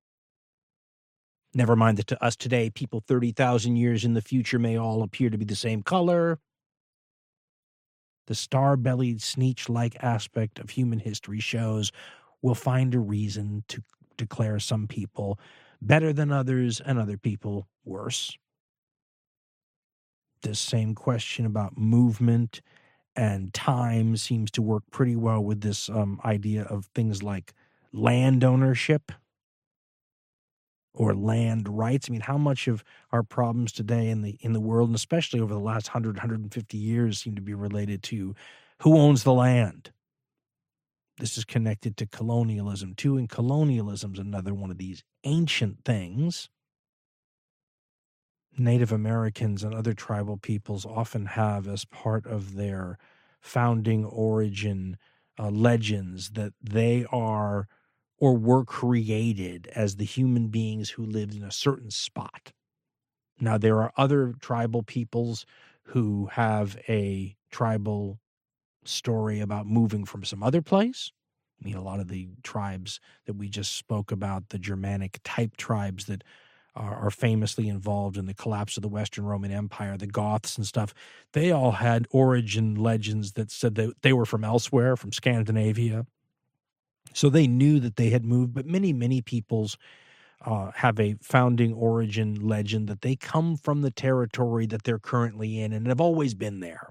Never mind that to us today, people thirty thousand years in the future may all appear to be the same color. The star-bellied, Sneetch-like aspect of human history shows we'll find a reason to declare some people better than others and other people worse. This same question about movement and time seems to work pretty well with this um, idea of things like land ownership or land rights. I mean, how much of our problems today in the in the world, and especially over the last one hundred, one hundred fifty years, seem to be related to who owns the land? This is connected to colonialism, too, and colonialism is another one of these ancient things. Native Americans and other tribal peoples often have as part of their founding origin uh, legends that they are or were created as the human beings who lived in a certain spot. Now, there are other tribal peoples who have a tribal story about moving from some other place. I mean, a lot of the tribes that we just spoke about, the Germanic type tribes that are, are famously involved in the collapse of the Western Roman Empire, the Goths and stuff, they all had origin legends that said that they were from elsewhere, from Scandinavia. So they knew that they had moved, but many, many peoples uh, have a founding origin legend that they come from the territory that they're currently in and have always been there.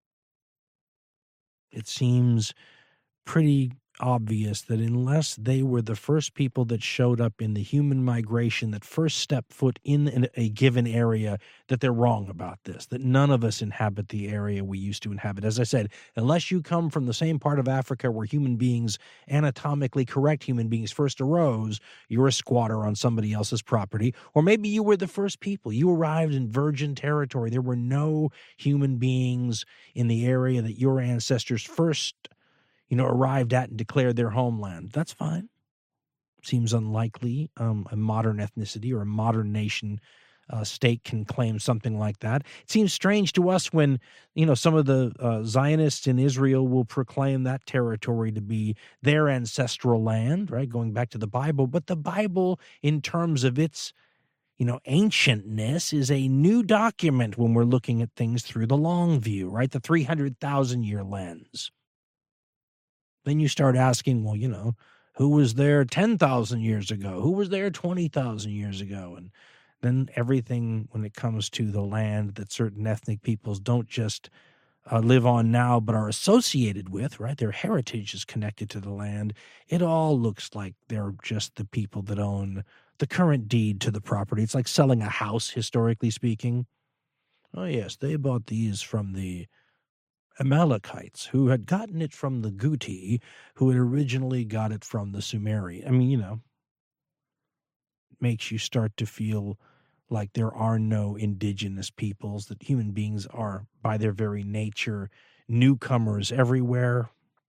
It seems pretty obvious that unless they were the first people that showed up in the human migration that first stepped foot in a given area, that they're wrong about this, that none of us inhabit the area we used to inhabit. As I said, unless you come from the same part of Africa where human beings, anatomically correct human beings, first arose, you're a squatter on somebody else's property. Or maybe you were the first people. You arrived in virgin territory. There were no human beings in the area that your ancestors first you know, arrived at and declared their homeland. That's fine. Seems unlikely um, a modern ethnicity or a modern nation uh, state can claim something like that. It seems strange to us when, you know, some of the uh, Zionists in Israel will proclaim that territory to be their ancestral land, right, going back to the Bible. But the Bible, in terms of its, you know, ancientness, is a new document when we're looking at things through the long view, right, the three hundred thousand year lens. Then you start asking, well, you know, who was there ten thousand years ago? Who was there twenty thousand years ago? And then everything when it comes to the land that certain ethnic peoples don't just uh, live on now but are associated with, right? Their heritage is connected to the land. It all looks like they're just the people that own the current deed to the property. It's like selling a house, historically speaking. Oh, yes, they bought these from the Amalekites, who had gotten it from the Guti, who had originally got it from the Sumeri. I mean, you know, makes you start to feel like there are no indigenous peoples, that human beings are, by their very nature, newcomers everywhere.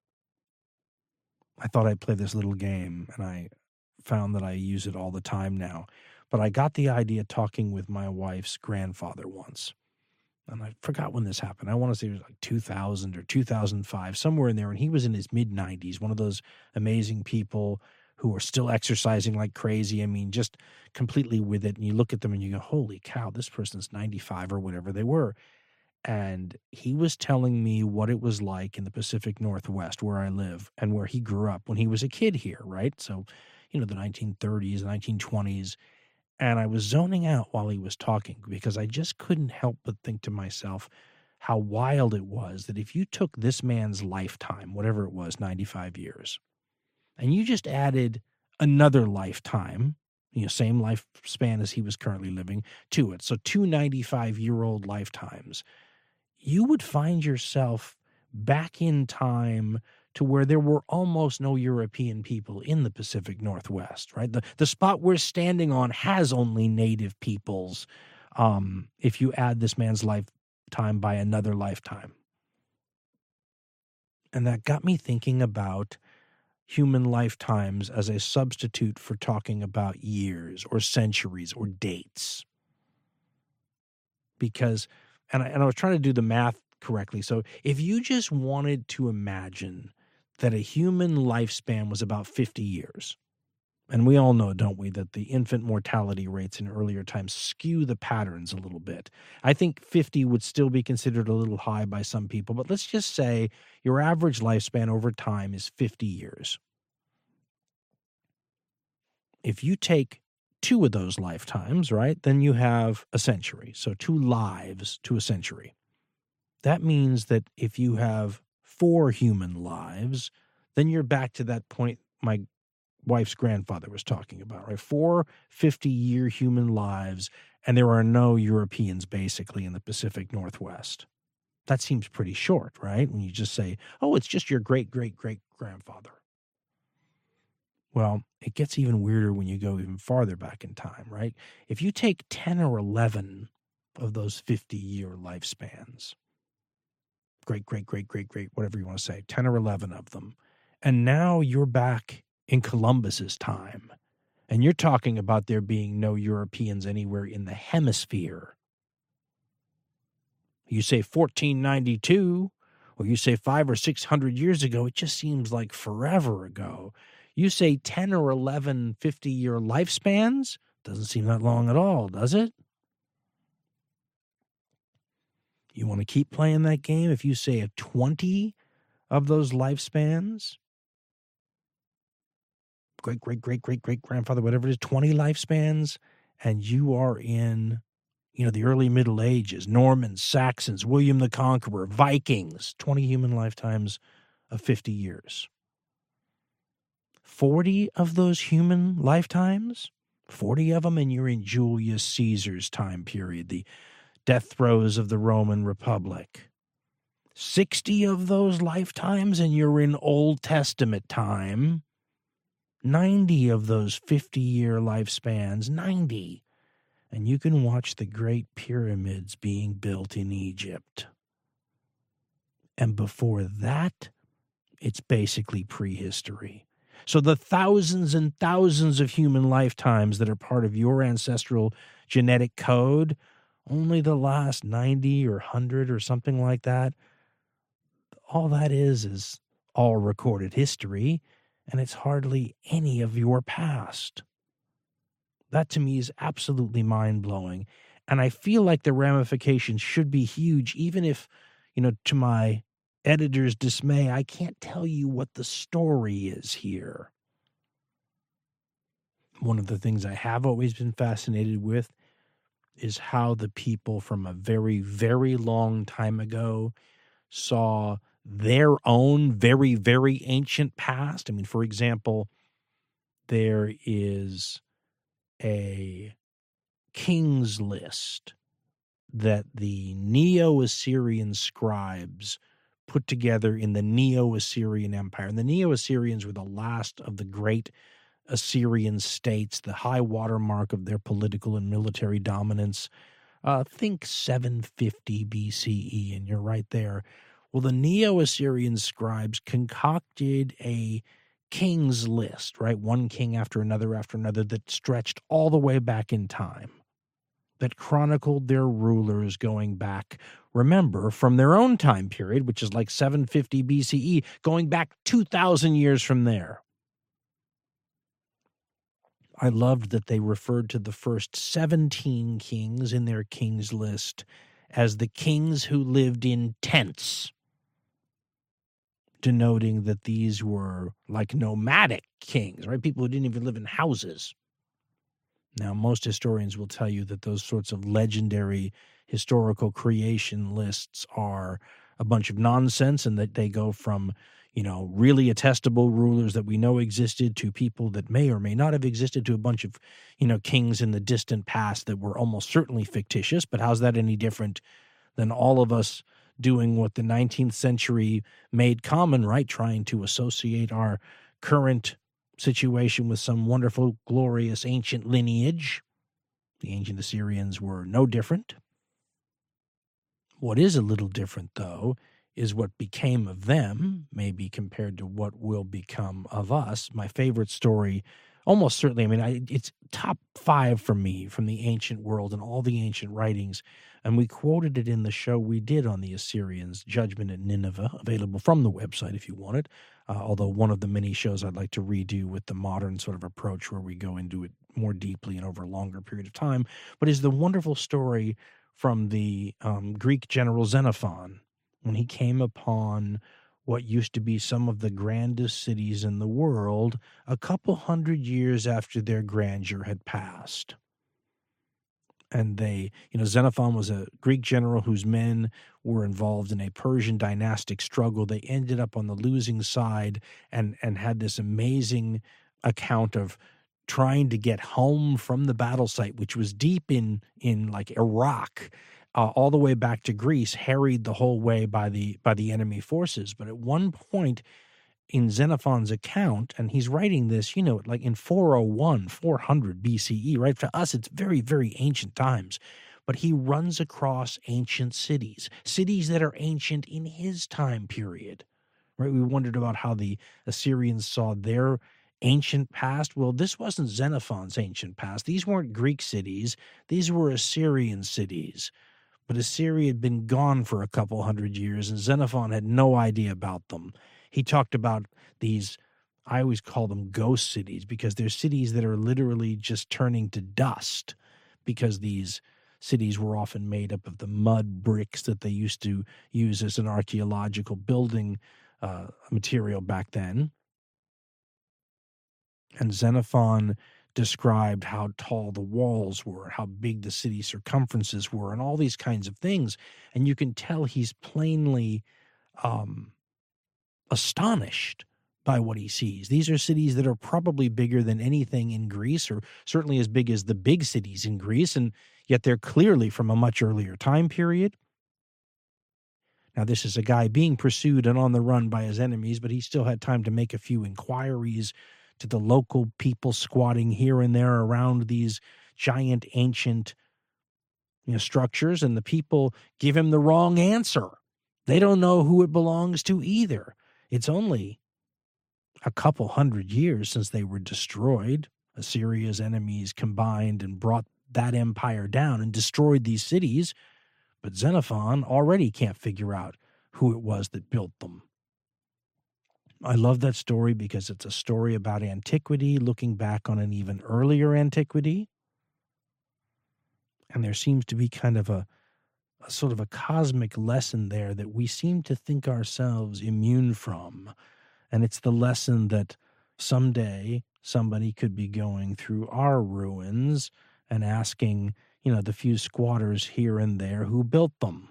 I thought I'd play this little game, and I found that I use it all the time now. But I got the idea talking with my wife's grandfather once. and I forgot when this happened. I want to say it was like two thousand or two thousand five, somewhere in there. And he was in his mid nineties, one of those amazing people who are still exercising like crazy. I mean, just completely with it. And you look at them and you go, holy cow, this person's ninety-five or whatever they were. And he was telling me what it was like in the Pacific Northwest where I live and where he grew up when he was a kid here, right? So, you know, the nineteen thirties, nineteen twenties. And I was zoning out while he was talking because I just couldn't help but think to myself how wild it was that if you took this man's lifetime, whatever it was, ninety-five years, and you just added another lifetime, you know, same lifespan as he was currently living, to it, so two ninety-five-year-old lifetimes, you would find yourself back in time to where there were almost no European people in the Pacific Northwest, right? The the spot we're standing on has only native peoples um, if you add this man's lifetime by another lifetime. And that got me thinking about human lifetimes as a substitute for talking about years or centuries or dates. Because, and I, and I was trying to do the math correctly. So if you just wanted to imagine that a human lifespan was about fifty years, and we all know, don't we, that the infant mortality rates in earlier times skew the patterns a little bit. I think fifty would still be considered a little high by some people, but let's just say your average lifespan over time is fifty years. If you take two of those lifetimes, right, then you have a century. So two lives to a century. That means that if you have four human lives, then you're back to that point my wife's grandfather was talking about, right? Four fifty-year human lives, and there are no Europeans basically in the Pacific Northwest. That seems pretty short, right? When you just say, oh, it's just your great-great-great-grandfather. Well, it gets even weirder when you go even farther back in time, right? If you take ten or eleven of those fifty-year lifespans, great, great, great, great, great, whatever you want to say, ten or eleven of them, and now you're back in Columbus's time, and you're talking about there being no Europeans anywhere in the hemisphere. You say fourteen ninety-two, or you say five or six hundred years ago, it just seems like forever ago. You say ten or eleven fifty-year lifespans, doesn't seem that long at all, does it? You want to keep playing that game? If you say a twenty of those lifespans, great, great, great, great, great grandfather, whatever it is, twenty lifespans, and you are in, you know, the early Middle Ages, Normans, Saxons, William the Conqueror, Vikings, twenty human lifetimes of fifty years. forty of those human lifetimes, forty of them, and you're in Julius Caesar's time period, the death throes of the Roman Republic. sixty of those lifetimes, and you're in Old Testament time. ninety of those fifty-year lifespans, ninety. And you can watch the great pyramids being built in Egypt. And before that, it's basically prehistory. So the thousands and thousands of human lifetimes that are part of your ancestral genetic code, only the last ninety or one hundred or something like that, all that is is all recorded history, and it's hardly any of your past. That to me is absolutely mind-blowing, and I feel like the ramifications should be huge, even if, you know, to my editor's dismay, I can't tell you what the story is here. One of the things I have always been fascinated with is how the people from a very, very long time ago saw their own very, very ancient past. I mean, for example, there is a king's list that the Neo-Assyrian scribes put together in the Neo-Assyrian Empire. And the Neo-Assyrians were the last of the great Assyrian states, the high watermark of their political and military dominance. Uh, think seven fifty B C E, and you're right there. Well, the Neo-Assyrian scribes concocted a king's list, right? One king after another after another that stretched all the way back in time. that chronicled their rulers going back, remember, from their own time period, which is like seven fifty B C E, going back two thousand years from there. I loved that they referred to the first seventeen kings in their kings list as the kings who lived in tents, denoting that these were like nomadic kings, right? People who didn't even live in houses. Now, most historians will tell you that those sorts of legendary historical creation lists are a bunch of nonsense, and that they go from, you know, really attestable rulers that we know existed to people that may or may not have existed to a bunch of, you know, kings in the distant past that were almost certainly fictitious. But how's that any different than all of us doing what the nineteenth century made common, right? Trying to associate our current situation with some wonderful, glorious ancient lineage. The ancient Assyrians were no different. What is a little different, though, is what became of them, maybe compared to what will become of us. My favorite story, almost certainly, I mean, I, it's top five for me from the ancient world and all the ancient writings. And we quoted it in the show we did on the Assyrians, Judgment at Nineveh, available from the website if you want it. Uh, although one of the many shows I'd like to redo with the modern sort of approach where we go into it more deeply and over a longer period of time, but is the wonderful story from the um, Greek general Xenophon, when he came upon what used to be some of the grandest cities in the world a couple hundred years after their grandeur had passed. And they, you know, Xenophon was a Greek general whose men were involved in a Persian dynastic struggle. They ended up on the losing side and, and had this amazing account of trying to get home from the battle site, which was deep in, in like Iraq, uh, all the way back to Greece, harried the whole way by the by the enemy forces. But at one point in Xenophon's account, and he's writing this, you know, like in four oh one, four hundred B C E, right? For us, it's very, very ancient times. But he runs across ancient cities, cities that are ancient in his time period, right? We wondered about how the Assyrians saw their ancient past. Well, this wasn't Xenophon's ancient past. These weren't Greek cities. These were Assyrian cities. But Assyria had been gone for a couple hundred years, and Xenophon had no idea about them. He talked about these, I always call them ghost cities, because they're cities that are literally just turning to dust, because these cities were often made up of the mud bricks that they used to use as an archaeological building uh, material back then. And Xenophon described how tall the walls were, how big the city circumferences were, and all these kinds of things. And you can tell he's plainly um, astonished by what he sees. These are cities that are probably bigger than anything in Greece, or certainly as big as the big cities in Greece, and yet they're clearly from a much earlier time period. Now, this is a guy being pursued and on the run by his enemies, but he still had time to make a few inquiries to the local people squatting here and there around these giant ancient, you know, structures, and the people give him the wrong answer. They don't know who it belongs to either. It's only a couple hundred years since they were destroyed. Assyria's enemies combined and brought that empire down and destroyed these cities, but Xenophon already can't figure out who it was that built them. I love that story because it's a story about antiquity, looking back on an even earlier antiquity. And there seems to be kind of a, a sort of a cosmic lesson there that we seem to think ourselves immune from. And it's the lesson that someday somebody could be going through our ruins and asking, you know, the few squatters here and there who built them.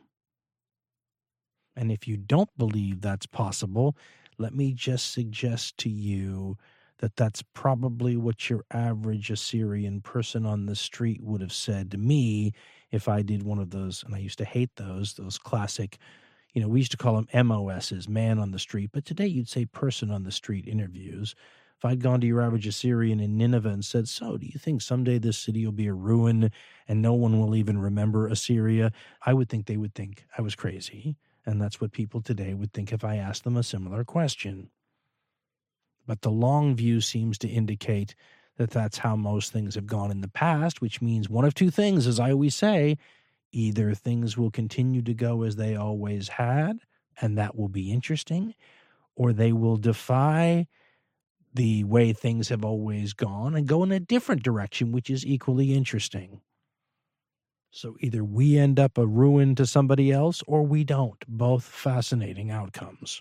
And if you don't believe that's possible, let me just suggest to you that that's probably what your average Assyrian person on the street would have said to me if I did one of those, and I used to hate those, those classic, you know, we used to call them M O Ss, man on the street, but today you'd say person on the street interviews. If I'd gone to your average Assyrian in Nineveh and said, so do you think someday this city will be a ruin and no one will even remember Assyria? I would think they would think I was crazy. And that's what people today would think if I asked them a similar question. But the long view seems to indicate that that's how most things have gone in the past, which means one of two things, as I always say: either things will continue to go as they always had, and that will be interesting, or they will defy the way things have always gone and go in a different direction, which is equally interesting. So either we end up a ruin to somebody else or we don't. Both fascinating outcomes.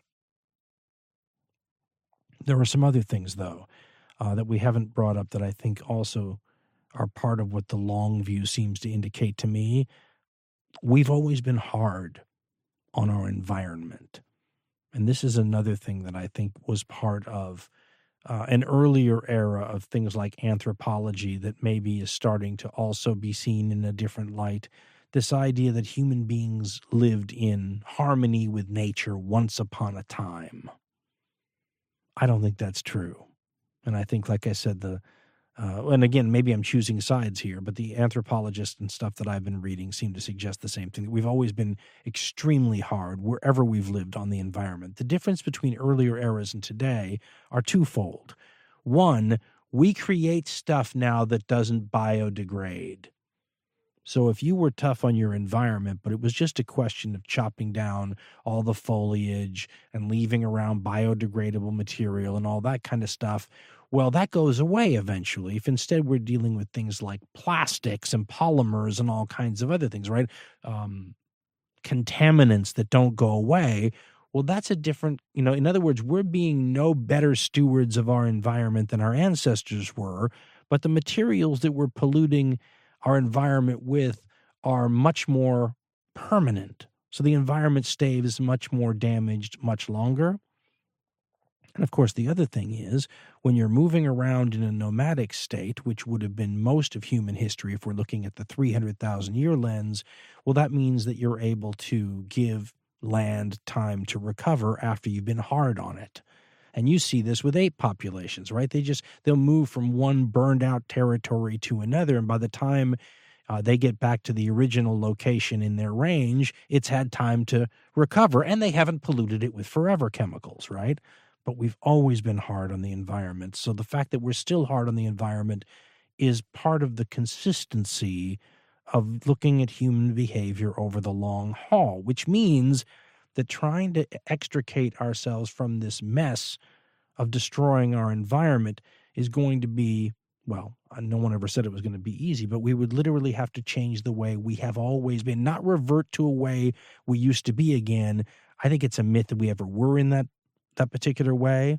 There are some other things, though, uh, that we haven't brought up that I think also are part of what the long view seems to indicate to me. We've always been hard on our environment. And this is another thing that I think was part of uh, an earlier era of things like anthropology that maybe is starting to also be seen in a different light. This idea that human beings lived in harmony with nature once upon a time. I don't think that's true. And I think, like I said, the Uh, and again, maybe I'm choosing sides here, but the anthropologists and stuff that I've been reading seem to suggest the same thing, that we've always been extremely hard wherever we've lived on the environment. The difference between earlier eras and today are twofold. One, we create stuff now that doesn't biodegrade. So if you were tough on your environment, but it was just a question of chopping down all the foliage and leaving around biodegradable material and all that kind of stuff, well, that goes away eventually. If instead we're dealing with things like plastics and polymers and all kinds of other things, right? Um, contaminants that don't go away. Well, that's a different, you know, in other words, we're being no better stewards of our environment than our ancestors were, but the materials that we're polluting our environment with are much more permanent. So the environment stays much more damaged much longer. And of course, the other thing is, when you're moving around in a nomadic state, which would have been most of human history if we're looking at the three hundred thousand year lens, well, that means that you're able to give land time to recover after you've been hard on it. And you see this with ape populations, right? They just, they'll move from one burned out territory to another. And by the time uh, they get back to the original location in their range, it's had time to recover, and they haven't polluted it with forever chemicals, right? But we've always been hard on the environment. So the fact that we're still hard on the environment is part of the consistency of looking at human behavior over the long haul, which means that trying to extricate ourselves from this mess of destroying our environment is going to be, well, no one ever said it was going to be easy, but we would literally have to change the way we have always been, not revert to a way we used to be again. I think it's a myth that we ever were in that that particular way.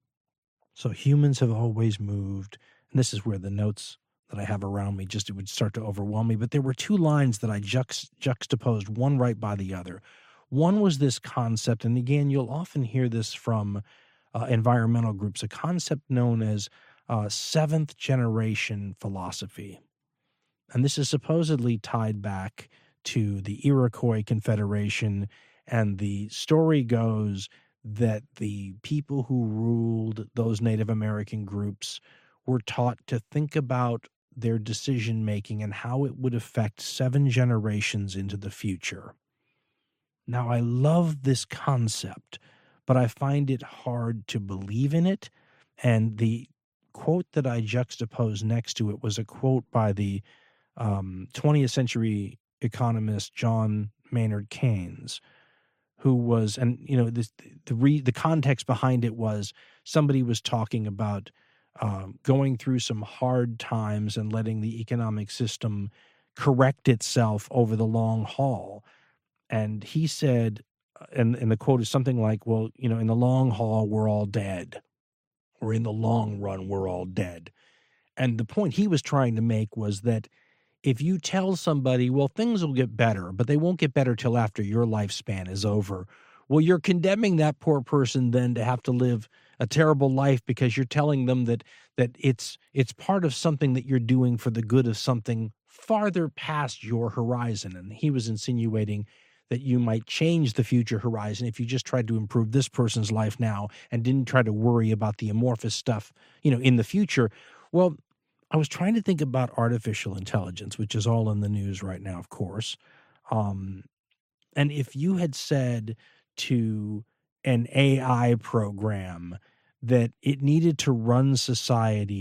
So humans have always moved, and this is where the notes that I have around me, just it would start to overwhelm me, but there were two lines that I juxt- juxtaposed, one right by the other. One was this concept, and again, you'll often hear this from uh, environmental groups, a concept known as uh, seventh generation philosophy. And this is supposedly tied back to the Iroquois Confederation, and the story goes that the people who ruled those Native American groups were taught to think about their decision-making and how it would affect seven generations into the future. Now, I love this concept, but I find it hard to believe in it. And the quote that I juxtaposed next to it was a quote by the um, twentieth century economist John Maynard Keynes, who was, and you know, this, the re, the context behind it was somebody was talking about um, going through some hard times and letting the economic system correct itself over the long haul. And he said, and, and the quote is something like, well, you know, in the long haul, we're all dead. Or in the long run, we're all dead. And the point he was trying to make was that if you tell somebody, well, things will get better, but they won't get better till after your lifespan is over, well, you're condemning that poor person then to have to live a terrible life because you're telling them that that it's it's part of something that you're doing for the good of something farther past your horizon. And he was insinuating that you might change the future horizon if you just tried to improve this person's life now and didn't try to worry about the amorphous stuff, you know, in the future. Well, I was trying to think about artificial intelligence, which is all in the news right now, of course. Um, and if you had said to an A I program that it needed to run society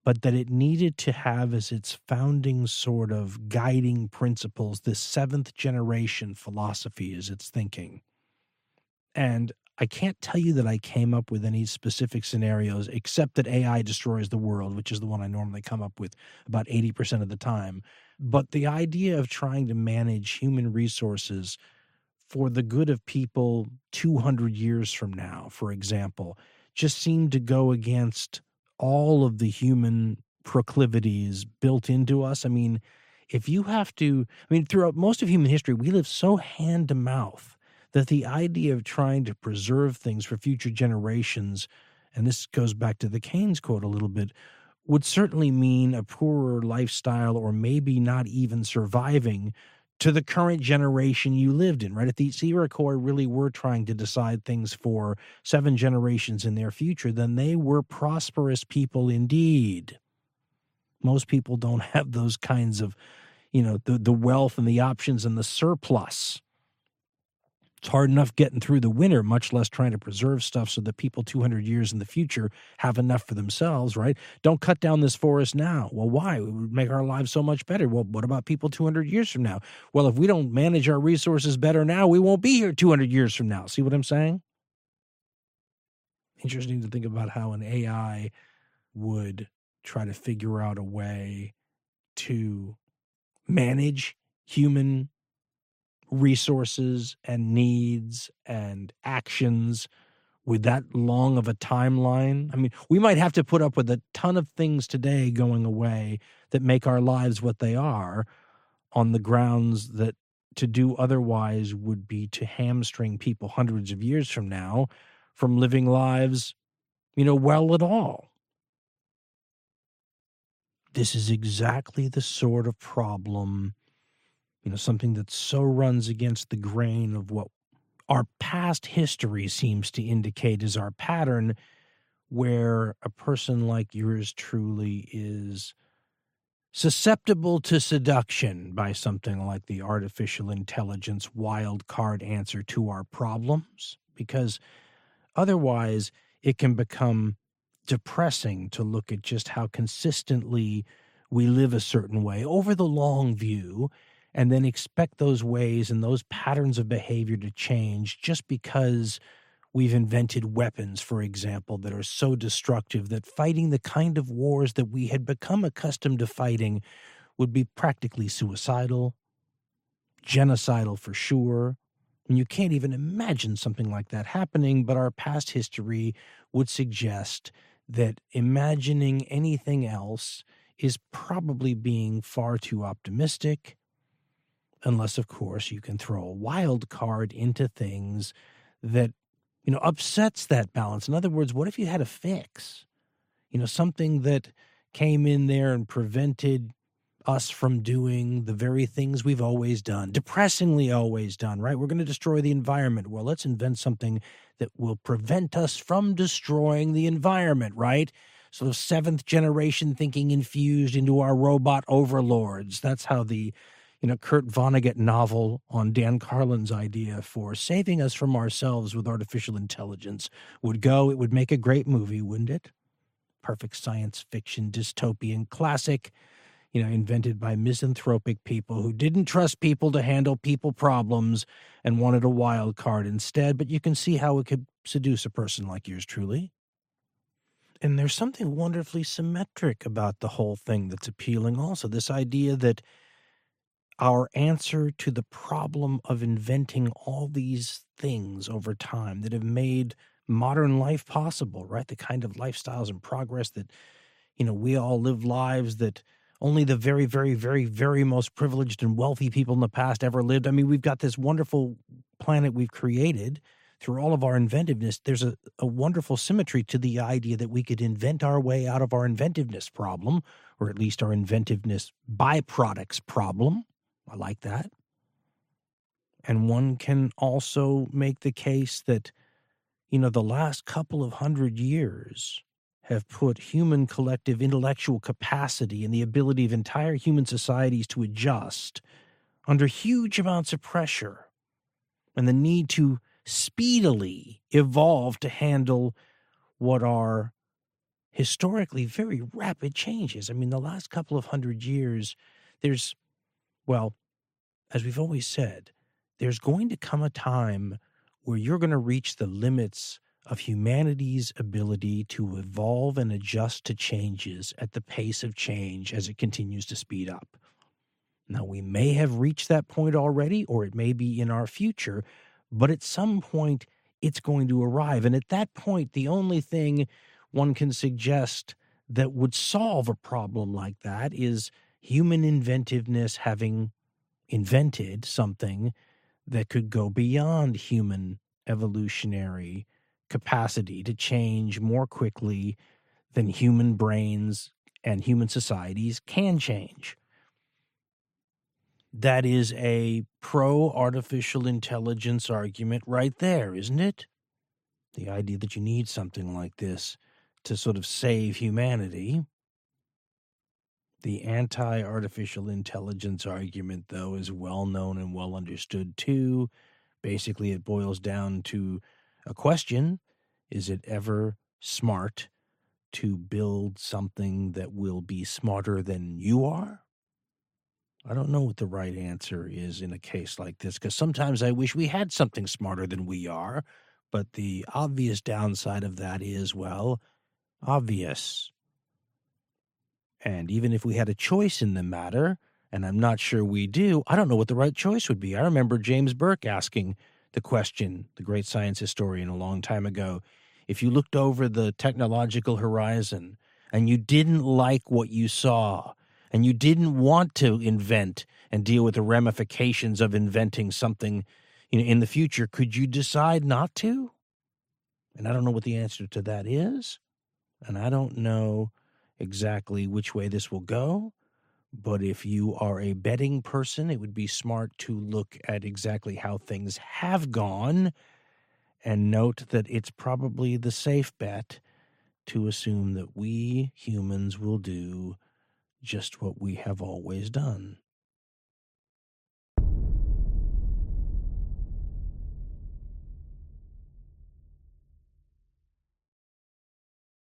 but that it needed to have as its founding sort of guiding principles this seventh generation philosophy as its thinking. And I can't tell you that I came up with any specific scenarios except that A I destroys the world, which is the one I normally come up with about eighty percent of the time. But the idea of trying to manage human resources for the good of people two hundred years from now, for example, just seemed to go against all of the human proclivities built into us. I mean, if you have to, I mean, throughout most of human history, we live so hand to mouth that the idea of trying to preserve things for future generations, and this goes back to the Keynes quote a little bit, would certainly mean a poorer lifestyle or maybe not even surviving to the current generation you lived in, right? If the Iroquois really were trying to decide things for seven generations in their future, then they were prosperous people indeed. Most people don't have those kinds of, you know, the, the wealth and the options and the surplus. It's hard enough getting through the winter, much less trying to preserve stuff so that people two hundred years in the future have enough for themselves, right? Don't cut down this forest now. Well, why? It would make our lives so much better. Well, what about people two hundred years from now? Well, if we don't manage our resources better now, we won't be here two hundred years from now. See what I'm saying? Interesting to think about how an A I would try to figure out a way to manage human resources and needs and actions with that long of a timeline. I mean, we might have to put up with a ton of things today going away that make our lives what they are on the grounds that to do otherwise would be to hamstring people hundreds of years from now from living lives, you know, well at all. This is exactly the sort of problem, you know, something that so runs against the grain of what our past history seems to indicate is our pattern, where a person like yours truly is susceptible to seduction by something like the artificial intelligence wild card answer to our problems, because otherwise it can become depressing to look at just how consistently we live a certain way over the long view, and then expect those ways and those patterns of behavior to change just because we've invented weapons, for example, that are so destructive that fighting the kind of wars that we had become accustomed to fighting would be practically suicidal, genocidal for sure. And you can't even imagine something like that happening, but our past history would suggest that imagining anything else is probably being far too optimistic, unless, of course, you can throw a wild card into things that, you know, upsets that balance. In other words, what if you had a fix? You know, something that came in there and prevented us from doing the very things we've always done, depressingly always done, right? We're going to destroy the environment. Well, let's invent something that will prevent us from destroying the environment, right? So seventh generation thinking infused into our robot overlords. That's how the you know, Kurt Vonnegut novel on Dan Carlin's idea for saving us from ourselves with artificial intelligence would go. It would make a great movie, wouldn't it? Perfect science fiction, dystopian classic, you know, invented by misanthropic people who didn't trust people to handle people problems and wanted a wild card instead. But you can see how it could seduce a person like yours truly. And there's something wonderfully symmetric about the whole thing that's appealing also. This idea that our answer to the problem of inventing all these things over time that have made modern life possible, right? The kind of lifestyles and progress that, you know, we all live lives that only the very, very, very, very most privileged and wealthy people in the past ever lived. I mean, we've got this wonderful planet we've created through all of our inventiveness. There's a, a wonderful symmetry to the idea that we could invent our way out of our inventiveness problem, or at least our inventiveness byproducts problem. I like that. And one can also make the case that, you know, the last couple of hundred years have put human collective intellectual capacity and the ability of entire human societies to adjust under huge amounts of pressure, and the need to speedily evolve to handle what are historically very rapid changes. I mean, the last couple of hundred years, there's, well, as we've always said, there's going to come a time where you're going to reach the limits of humanity's ability to evolve and adjust to changes at the pace of change as it continues to speed up. Now, we may have reached that point already, or it may be in our future, but at some point it's going to arrive. And at that point, the only thing one can suggest that would solve a problem like that is human inventiveness having invented something that could go beyond human evolutionary capacity to change more quickly than human brains and human societies can change. That is a pro-artificial intelligence argument right there, isn't it? The idea that you need something like this to sort of save humanity. The anti-artificial intelligence argument, though, is well known and well understood, too. Basically, it boils down to a question: is it ever smart to build something that will be smarter than you are? I don't know what the right answer is in a case like this, because sometimes I wish we had something smarter than we are, but the obvious downside of that is, well, obvious. And even if we had a choice in the matter, and I'm not sure we do, I don't know what the right choice would be. I remember James Burke asking the question, the great science historian, a long time ago, if you looked over the technological horizon and you didn't like what you saw, and you didn't want to invent and deal with the ramifications of inventing something, you know, in the future, could you decide not to? And I don't know what the answer to that is, and I don't know exactly which way this will go. But if you are a betting person, it would be smart to look at exactly how things have gone and note that it's probably the safe bet to assume that we humans will do just what we have always done.